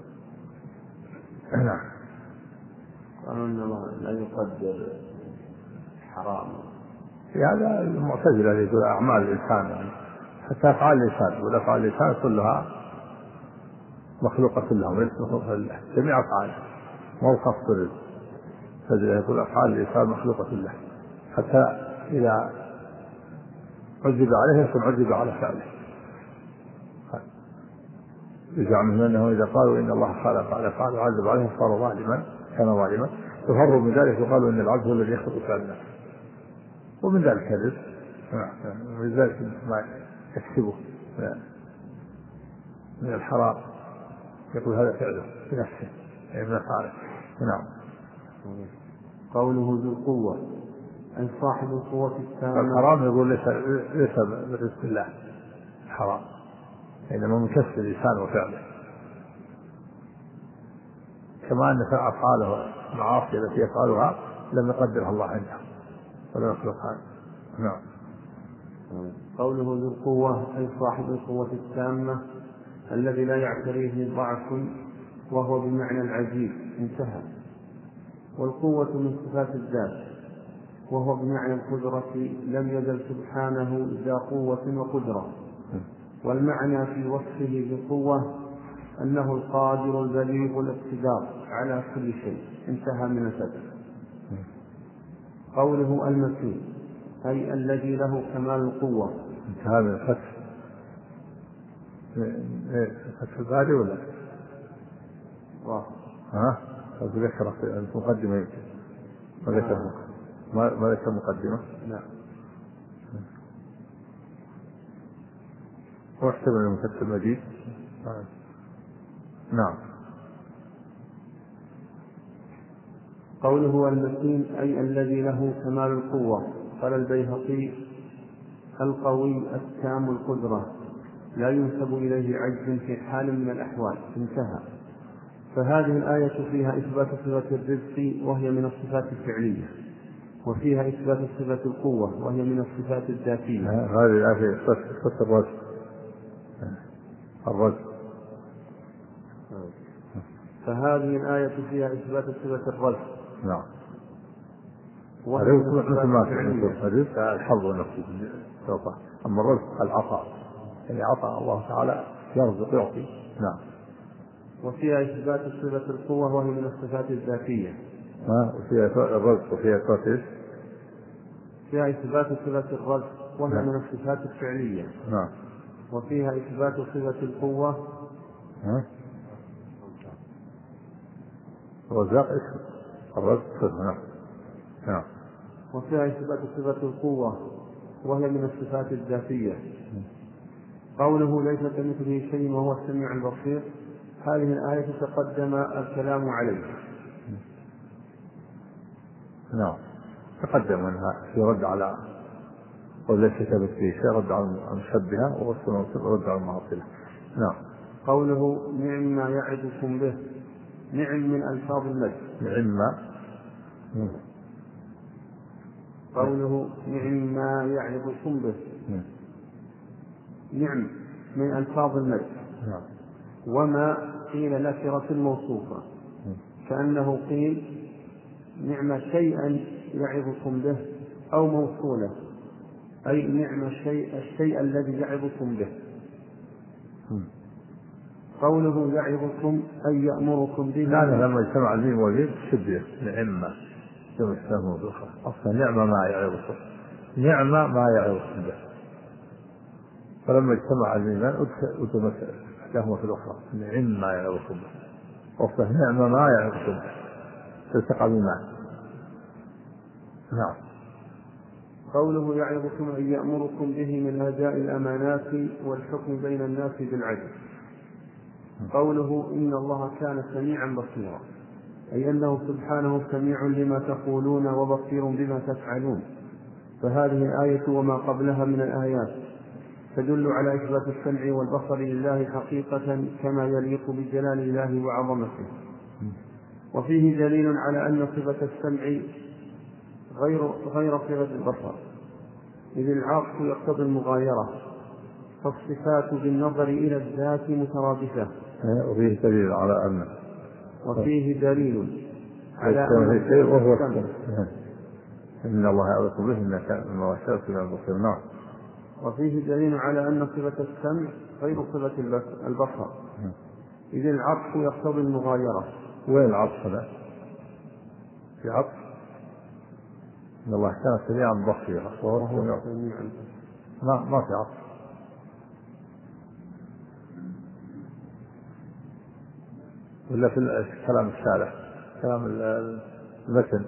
نعم. قالوا إن الله لا يقدر حرام. هذا المعتزلة اللي يقول أعمال الإنسان، يعني حتى أفعال الإنسان، والأفعال الإنسان كلها مخلوقة لهم، ليس مخلوقة لله، جميع أفعاله ما هو خاص بالرزق. فالذي يقول أفعال الإنسان مخلوقة له، حتى إذا عذب عليه يكون عذب على فعله. يزعمون أنه إذا قالوا إن الله خلق على فعل وعذب عليه صار ظالما، كان ظالما، يفروا من ذلك وقالوا إن العبد هو الذي يخلق فعلنا، ومن ذلك الرزق، ومن ذلك ما يكسبه من الحرام، يقول هذا فعله بنفسه أي من أفعاله. نعم. قوله ذو القوة أي صاحب القوة التامة. الحرام يقول ليس ليس من رزق الله الحرام، إنما من كسب الإنسان وفعله، كما أن أفعاله المعاصي التي يفعلها لم يقدرها الله عنده ولا يخلقها. نعم. قوله ذو القوة أي صاحب القوة التامة الذي لا يعتريه ضعف، وهو بمعنى العزيز. انتهى. والقوة من صفات الذات، وهو بمعنى القدرة لم يزل سبحانه ذا قوة وقدرة. والمعنى في وصفه بالقوة أنه القادر البليغ الاقتدار على كل شيء. انتهى من الفتح. قوله المتين أي الذي له كمال القوة. انتهى من الفتح. فتح الباري ولا؟ واضح. ها؟ ذكر في المقدمة يمكن. ما ذكر ما ذكر مقدمة. لا. واحتمل المفتح المجيد. نعم. قوله المتين أي الذي له كمال القوة. قال البيهقي القوي التام القدرة لا ينسب إليه عجز في حال من الأحوال. انتهى. فهذه الآية فيها إثبات صفة الرزق وهي من الصفات الفعلية، وفيها إثبات صفة القوة وهي من الصفات الذاتية. هذه الآية صفة الرزق. الرزق. فهذه الآية فيها إثبات صفة الرزق. نعم. وهي من مثل الصفات ما الفعلية. الرزق الحظ النفسي. أما الرزق العطاء، يعني عطاء الله تعالى يرزق يعطي. نعم. وفيها إثبات صفة القوة وهي من الصفات الذاتية. ها وفيها الرزق وفيها إثبات. فيها إثبات صفة الرزق وهي نعم. من الصفات الفعلية. نعم. وفيها إثبات صفة القوة. ها الرزاق اسم الرزق صفة. نعم. نعم. وفيها إثبات صفة القوة وهي من الصفات الذاتية. قوله ليس كمثله شيء وهو السميع البصير، هذه الآية تقدم الكلام عليها. نعم. تقدم منها في رد على وليس كمثله شيء، رد على المشبهة ورد على المعطلة. نعم. قوله نعم ما يعدكم به، نعم من ألفاظ المجد. نعم ما. قوله نعم ما يعدكم به، نعم من ألفاظ المجد. نعم. وما قيل نكرة موصوفة، كأنه قيل نعم شيئا يعظكم به، أو موصولة أي نعم الشيء الشيء الذي يعظكم به. قوله يعظكم أي يأمركم به. يعني لما اجتمع الميم والميم شبه نعمة كما يسمونه بالأخرى. أصلا نعمة ما يعظكم، نعمة ما يعظكم به. فلما اجتمع الميمان أدمت لهما في الأخرى نعم ما يعظكم به، أصلا نعمة ما يعظكم به تلتقى بمعنى. نعم. قوله يعظكم أن يأمركم به من أداء الأمانات والحكم بين الناس بالعدل. قوله إن الله كان سميعا بصيرا أي أنه سبحانه سميع لما تقولون وبصير بما تفعلون. فهذه الآية وما قبلها من الآيات تدل على إثبات السمع والبصر لله حقيقة كما يليق بجلال الله وعظمته. وفيه دليل على أن صفة السمع غير غير صفة البصر، إذ العطف يقتضي المغايرة، فالصفات بالنظر إلى الذات مترادفة. وفيه دليل على أن وفيه دليل على أن شيء وهو السمع. إن الله يعظكم به إنك إنما وشاء سميع بصير. نعم. وفيه دليل على أن صفة السمع غير صفة البصر، إذ العطف يقتضي المغايرة. وين العطف هذا؟ في عطف إن الله كان سميعا بصيرا وهو سميع. ما ما في عطف. ولا في كلام الشارع كلام المتن.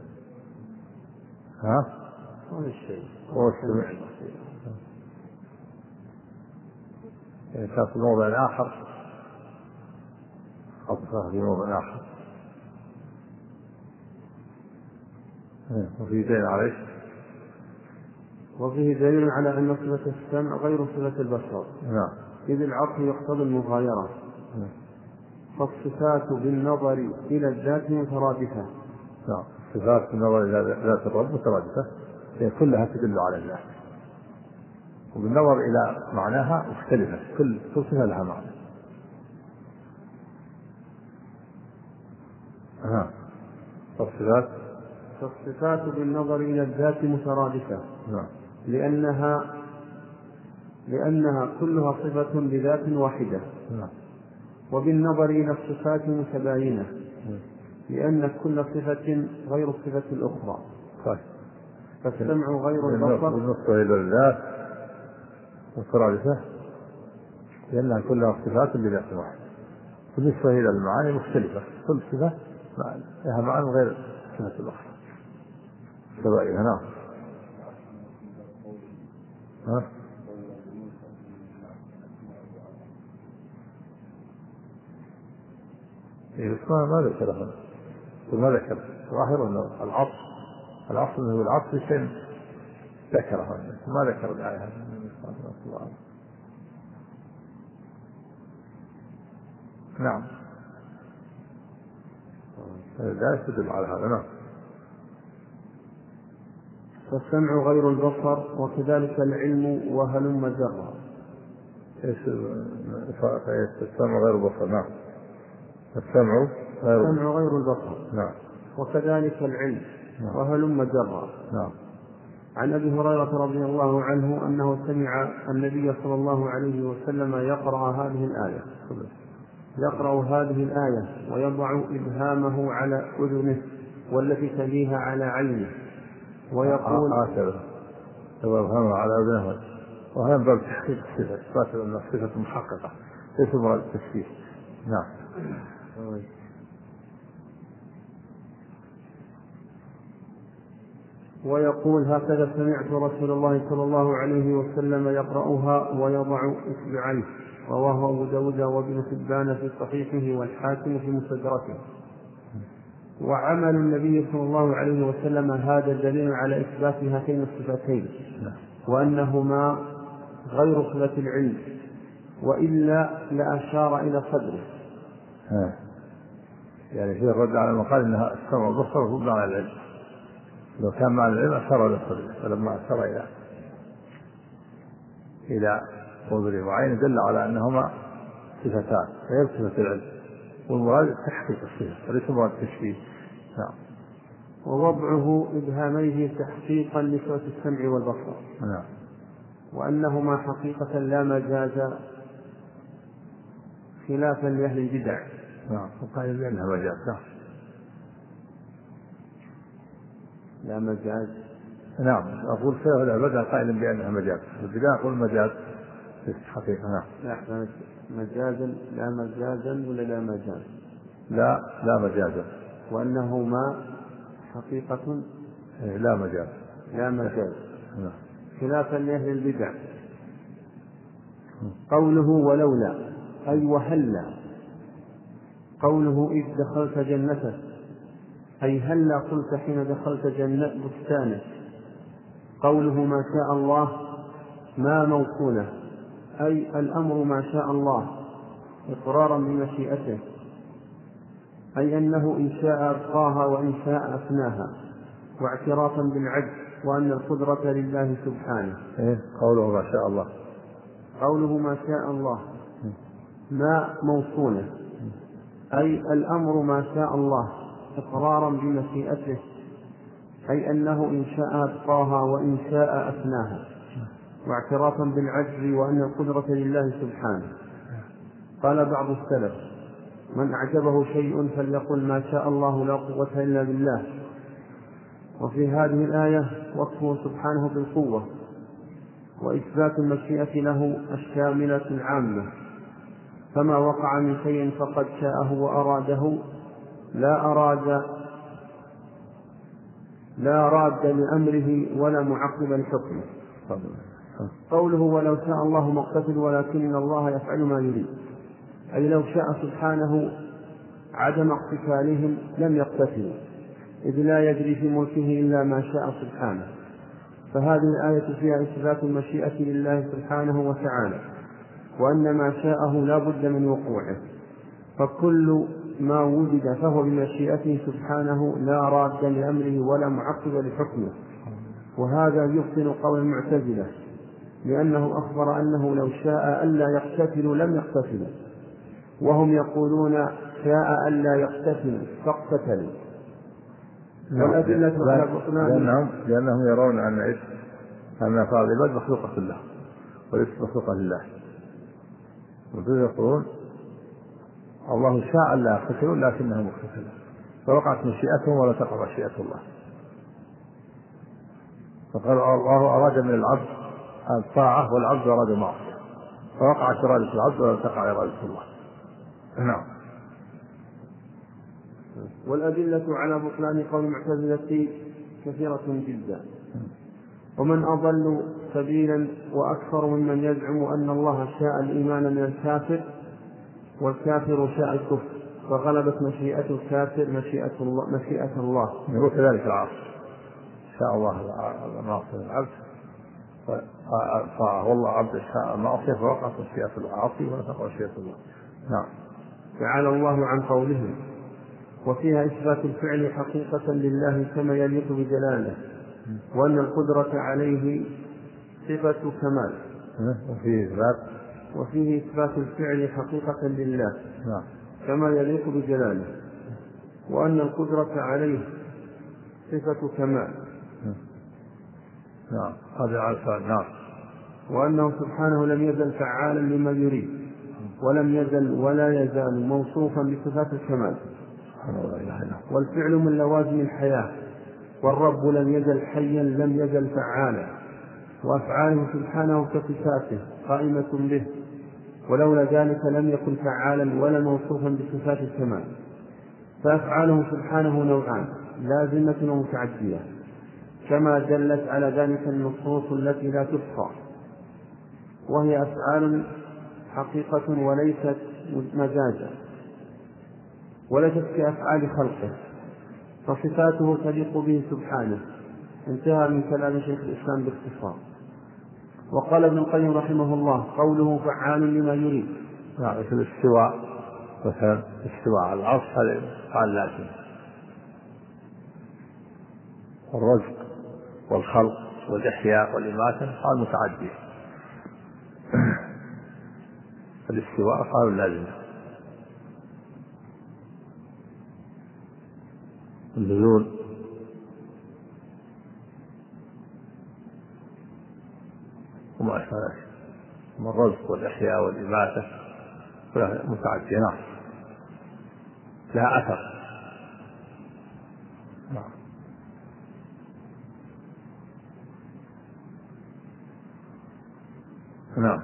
ها هذا الشيء هو السميع. يعني كان في موضع آخر عطفه في موضع آخر. وفيه دليل عليه. وفيه دليل على أن صفة السمع غير صفة البصر. نعم. إذ العطف يقتضي المغايرة. نعم. فالصفات بالنظر إلى الذات مترادفة. نعم. الصفات بالنظر إلى ذات الرب مترادفة، هي كلها تدل على الله، وبالنظر إلى معناها مختلفة، كل كل صفة لها معنى. ها. الصفات فالصفات بالنظر إلى الذات مترادفة نعم. لأنها لأنها كلها صفة لذات واحدة. نعم. وبالنظر إلى الصفات متباينة نعم. لأن كل صفة غير الصفة الأخرى. طيب. فالسمع غير البصر. بالنسبة إلى الذات مترادفة لأنها كلها صفات لذات واحدة. بالنسبة إلى المعاني مختلفة، كل صفة لها معنى غير الصفة الأخرى. تباينها. نعم. ها؟ إيه اسمها ما ذكر هنا، ما ذكر ظاهر أنه العطف، العطف أنه العطف شيء ذكره هنا، ما ذكر الآية هذه. نعم. لا يدل على هذا. نعم. فالسمع غير البصر وكذلك العلم وهلم جرا. ايش السمع غير البصر؟ نعم. السمع غير السمع غير البصر. نعم. وكذلك العلم. نعم. وهلم جرا. نعم. عن أبي هريرة رضي الله عنه أنه سمع النبي صلى الله عليه وسلم يقرأ هذه الآية يقرأ هذه الآية ويضع إبهامه على أذنه والتي تليها على عينه ويقول هكذا إبهامه على أذنه، وهذا باب تحقيق الصفة، إثبات أن الصفة محققة ليس مراد التشبيه. نعم. ويقول هكذا سمعت رسول الله صلى الله عليه وسلم يقرأها ويضع إصبعيه. رواه أبو داود وابن حبان في صحيحه والحاكم في مستدركه. وعمل النبي صلى الله عليه وسلم هذا دليل على إثبات هاتين الصفتين وأنهما غير صفة العلم، وإلا لأشار إلى صدره. ها. يعني في الرد على المقال أنها السمع والبصر رد على العلم، لو كان مع العلم أشار إلى صدره، فلما أشار إلى إلى صدره وعينه دل على أنهما صفتان غير صفة العلم، والمراد تحقيق الصفة وليس مراد التشبيه. نعم. ووضعه إبهاميه تحقيقا لصفة السمع والبصر. نعم. وأنهما حقيقة لا مجاز خلافا لأهل البدع. نعم. وقال بأنها مجاز. نعم. لا مجاز. نعم. أقول خلاف البدع قائلا بأنها مجاز، البدع أقول مجاز في الحقيقة. نعم. لا مجازا لا مجازا ولا لا مجاز؟ لا لا مجازا. وأنهما حقيقة لا مجاز. لا مجاز. نعم. خلافا لأهل البدع. قوله ولولا أي وهلا. قوله إذ دخلت جنتك أي هلا قلت حين دخلت جنة بستانك. قوله ما شاء الله ما موصولة أي الأمر ما شاء الله إقرارا بمشيئته، أي أنه إن شاء أبقاها وإن شاء أفناها، واعترافا بالعجز وأن القدرة لله سبحانه. إيه؟ قوله ما شاء الله. قوله ما شاء الله ما موصولة أي الأمر ما شاء الله إقرارا بمشيئته، أي أنه إن شاء أبقاها وإن شاء أفناها، واعترافا بالعجز وأن القدرة لله سبحانه. قال بعض السلف من أعجبه شيء فليقل ما شاء الله لا قوة إلا بالله. وفي هذه الآية وصفه سبحانه بالقوة وإثبات المشيئة له الشاملة العامة، فما وقع من شيء فقد شاءه وأراده لا أراد لا راد لأمره ولا معقب لحكمه. قوله ولو شاء الله ما اقتتل ولكن الله يفعل ما يريد، أي لو شاء سبحانه عدم اقتتالهم لم يقتتلوا، إذ لا يجري في ملكه إلا ما شاء سبحانه. فهذه الآية فيها إثبات المشيئة لله سبحانه وتعالى، وأن ما شاءه لا بد من وقوعه، فكل ما وجد فهو بمشيئته سبحانه لا راد لأمره ولا معقب لحكمه. وهذا يبطل قول المعتزلة، لأنه أخبر أنه لو شاء ألا يقتتلوا لم يقتتلوا، وهم يقولون شاء ألا يقتتلوا فاقتتلوا، والأدلة على بطلان لأنهم لأنهم يرون أن إيش أن أفعال العباد مخلوقة لله وليس مخلوقة لله، ويقولون الله شاء أن لا يقتلوا لكنهم اقتتلوا فوقعت مشيئتهم ولا تقع مشيئة الله. فقال الله أراد من العبد الطاعة والعبد أراد المعصية فوقعت إرادة العبد ولا تقع إرادة الله. نعم. والأدلة على بطلان قول المعتزلة كثيرة جدا، ومن أضل سبيلا وأكثر ممن يزعم أن الله شاء الإيمان من الكافر والكافر شاء الكفر فغلبت مشيئة الكافر مشيئة الله, مشيئة الله. وكذلك العاصي شاء الله المعصية العبد والله عبد شاء المعصية فوقعت مشيئة العاصي ولا تقع مشيئة الله. نعم. تعالى الله عن قوله وفيها إثبات الفعل حقيقة لله كما يليق بجلاله وأن القدرة عليه صفة كمال. وفيه إثبات وفيه إثبات الفعل حقيقة لله نعم كما يليق بجلاله وأن القدرة عليه صفة كمال. نعم هذا على نعم. وأنه سبحانه لم يزل فعالا لما يريد ولم يزل ولا يزال موصوفا بصفات الكمال. والفعل من لوازم الحياة والرب لم يزل حيا لم يزل فعالا وأفعاله سبحانه كصفاته قائمة به ولولا ذلك لم يكن فعالا ولا موصوفا بصفات الكمال. فأفعاله سبحانه نوعان لازمة ومتعدية كما دلت على ذلك النصوص التي لا تحصى، وهي أفعال حقيقة وليست مزاجا وليست كأفعال خلقه فصفاته تليق به سبحانه. انتهى من كلام شيخ الإسلام باختصار. وقال ابن القيم رحمه الله قوله فعال لما يريد يعني في الاستواء مثلا الاستواء على العرش هذا فعل لازم، والرزق والخلق والإحياء والإماتة فعل متعدي. الاستواء فعل لازم، النزول وما أشبه ذلك من الرزق والإحياء والإماتة متعدية نعم لها أثر. نعم. نعم.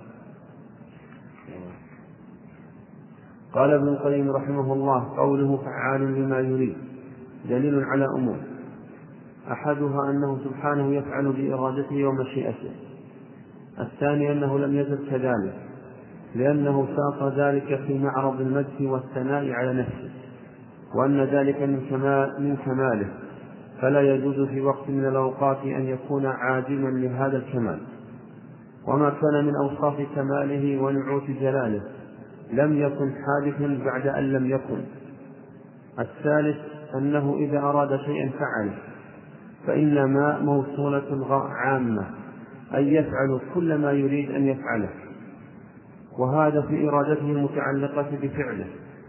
قال ابن القيم رحمه الله قوله فعال لما يريد دليل على أمور، أحدها أنه سبحانه يفعل بإرادته ومشيئته، الثاني أنه لم يزل كذلك لأنه ساق ذلك في معرض المدح والثناء على نفسه وأن ذلك من, كمال من كماله فلا يجوز في وقت من الأوقات أن يكون عادما لهذا الكمال. وما كان من أوصاف كماله ونعوت جلاله لم يكن حادثا بعد أن لم يكن. الثالث أنه إذا أراد شيئا فعله فإنما موصولة عامة أي يفعل كل ما يريد أن يفعله، وهذا في إرادته المتعلقة بفعله.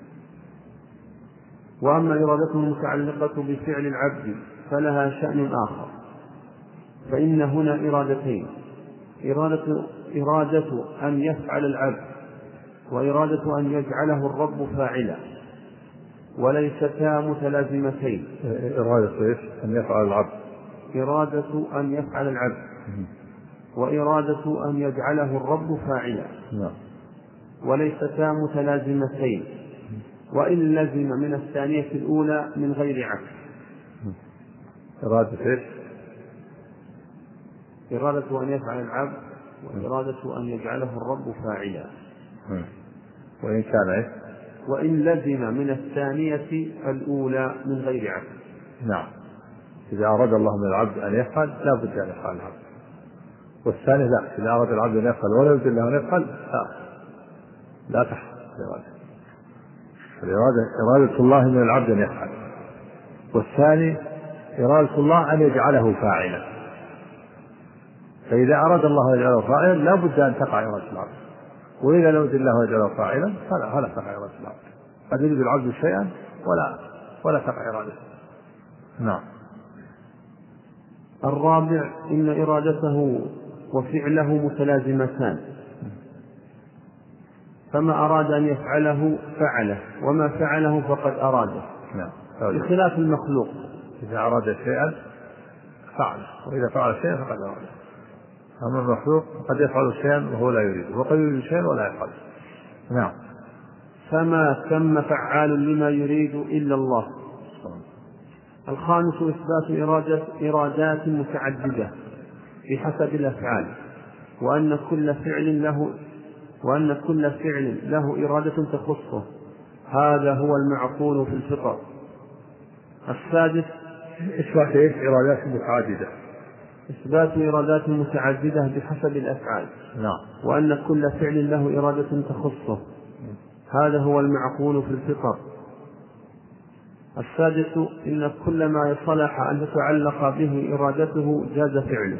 وأما إرادته المتعلقة بفعل العبد فلها شأن آخر، فإن هنا إرادتين، إرادة, إرادة أن يفعل العبد وإرادة أن يجعله الرب فاعلا وليستا متلازمتين. إرادة أن يفعل العبد إرادة أن يفعل العبد وإرادة أن يجعله الرب فاعلا وليستا متلازمتين، وإن لزم من الثانية الأولى من غير عكس. إرادة إيش؟ إرادة أن يفعل العبد وإرادة أن يجعله الرب فاعلا. وإن كان إيش؟ وإن لزم من الثانية الأولى من غير عكس. نعم. إذا أراد الله من العبد أن يفعل لا بد أن يفعل العبد، والثاني لا، إذا أراد العبد أن يفعل ولا يريد له أن يفعل لا لا تحصل الإرادة. الإرادة إرادة الله من العبد أن يفعل، والثاني إرادة الله أن يجعله فاعلا. فإذا أراد الله أن يجعله فاعلا لا بد أن تقع إرادة العبد، وإذا لم يرد الله أن يجعله فاعلا فلا فلا تقع إرادة العبد. قد يريد العبد شيئا ولا ولا تقع إرادته. نعم. الرابع إن إرادته وفعله متلازمتان، فما أراد أن يفعله فعله، وما فعله فقد أراده. نعم. بخلاف المخلوق، إذا أراد شيئا فعله، وإذا فعل شيئا فقد أراده. أما المخلوق قد يفعل شيئا وهو لا يريده، وقد يريد شيئا ولا يفعل. نعم. فما ثم فعال لما يريد إلا الله. الخامس إثبات إرادة إرادات متعددة بحسب الأفعال، وأن كل فعل له وأن كل فعل له إرادة تخصه، هذا هو المعقول في الفطر. السادس إثبات إيش؟ إرادات متعددة. إثبات إرادات متعددة بحسب الأفعال. نعم. وأن كل فعل له إرادة تخصه، هذا هو المعقول في الفطر. السادس إن كل ما صلح أن تتعلق به إرادته جاز فعله.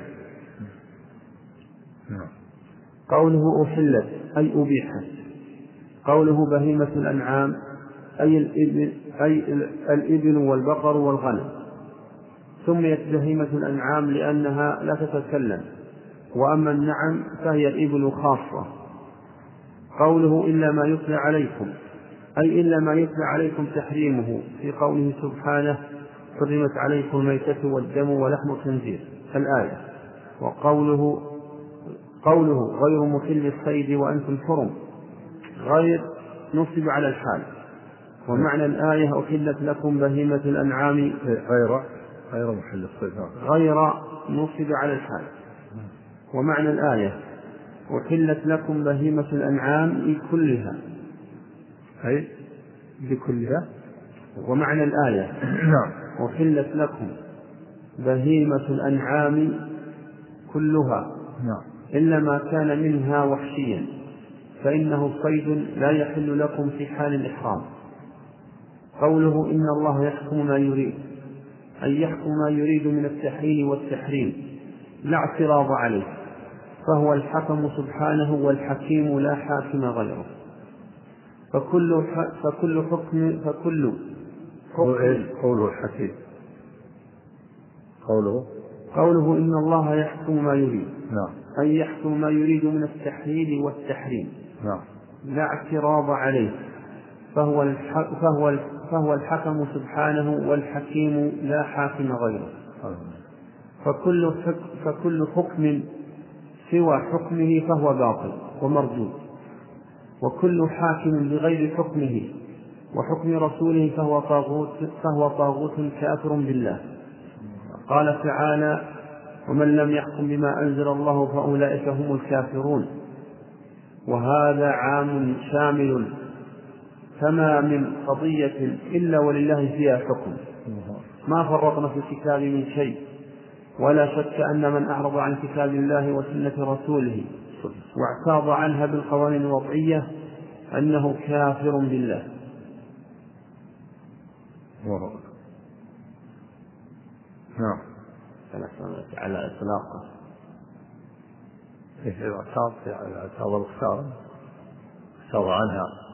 نعم. قوله أحلت أي أبيحت. قوله بهيمة الأنعام أي الإبل, أي الإبل والبقر والغنم. سميت بهيمة الأنعام لأنها لا تتكلم، وأما النعم فهي الإبل خاصة. قوله إلا ما يتلى عليكم أي إلا ما يتلى عليكم تحريمه، في قوله سبحانه حرمت عليكم الميتة والدم ولحم الخنزير الآية. وقوله قوله غير محل الصيد وأنتم حرم، غير نصب على الحال. ومعنى الآية أحلت لكم بهيمة الأنعام غير غير محل الصيد، غير نصب على الحال. ومعنى الآية أحلت لكم بهيمة الأنعام كلها أي بكلها. ومعنى الآية نعم. أحلت لكم بهيمة الأنعام كلها نعم. إلا ما كان منها وحشيا، فإنه صيد لا يحل لكم في حال الإحرام. قوله إن الله يحكم ما يريد أي يحكم ما يريد من التحليل والتحريم لا اعتراض عليه، فهو الحكم سبحانه والحكيم لا حاكم غيره. فكل فكل حكم فكل حكم قوله الحكيم قوله قوله إن الله يحكم ما يريد نعم. أي يحكم ما يريد من التحليل والتحريم نعم. لا اعتراض عليه، فهو فهو فهو الحكم سبحانه والحكيم لا حاكم غيره. فكل فكل حكم سوى حكمه فهو باطل ومردود، وكل حاكم بغير حكمه وحكم رسوله فهو طاغوت فهو طاغوت كافر بالله. قال تعالى ومن لم يحكم بما أنزل الله فأولئك هم الكافرون. وهذا عام شامل، فما من قضية إلا ولله فيها حكم، ما فرطنا في الكتاب من شيء. ولا شك أن من أعرض عن كتاب الله وسنة رسوله واعتاض عنها بالقوانين الوضعية أنه كافر بالله. نعم. على إطلاقه إذا اعتاض على اعتاض الخسارة اعتاض عنها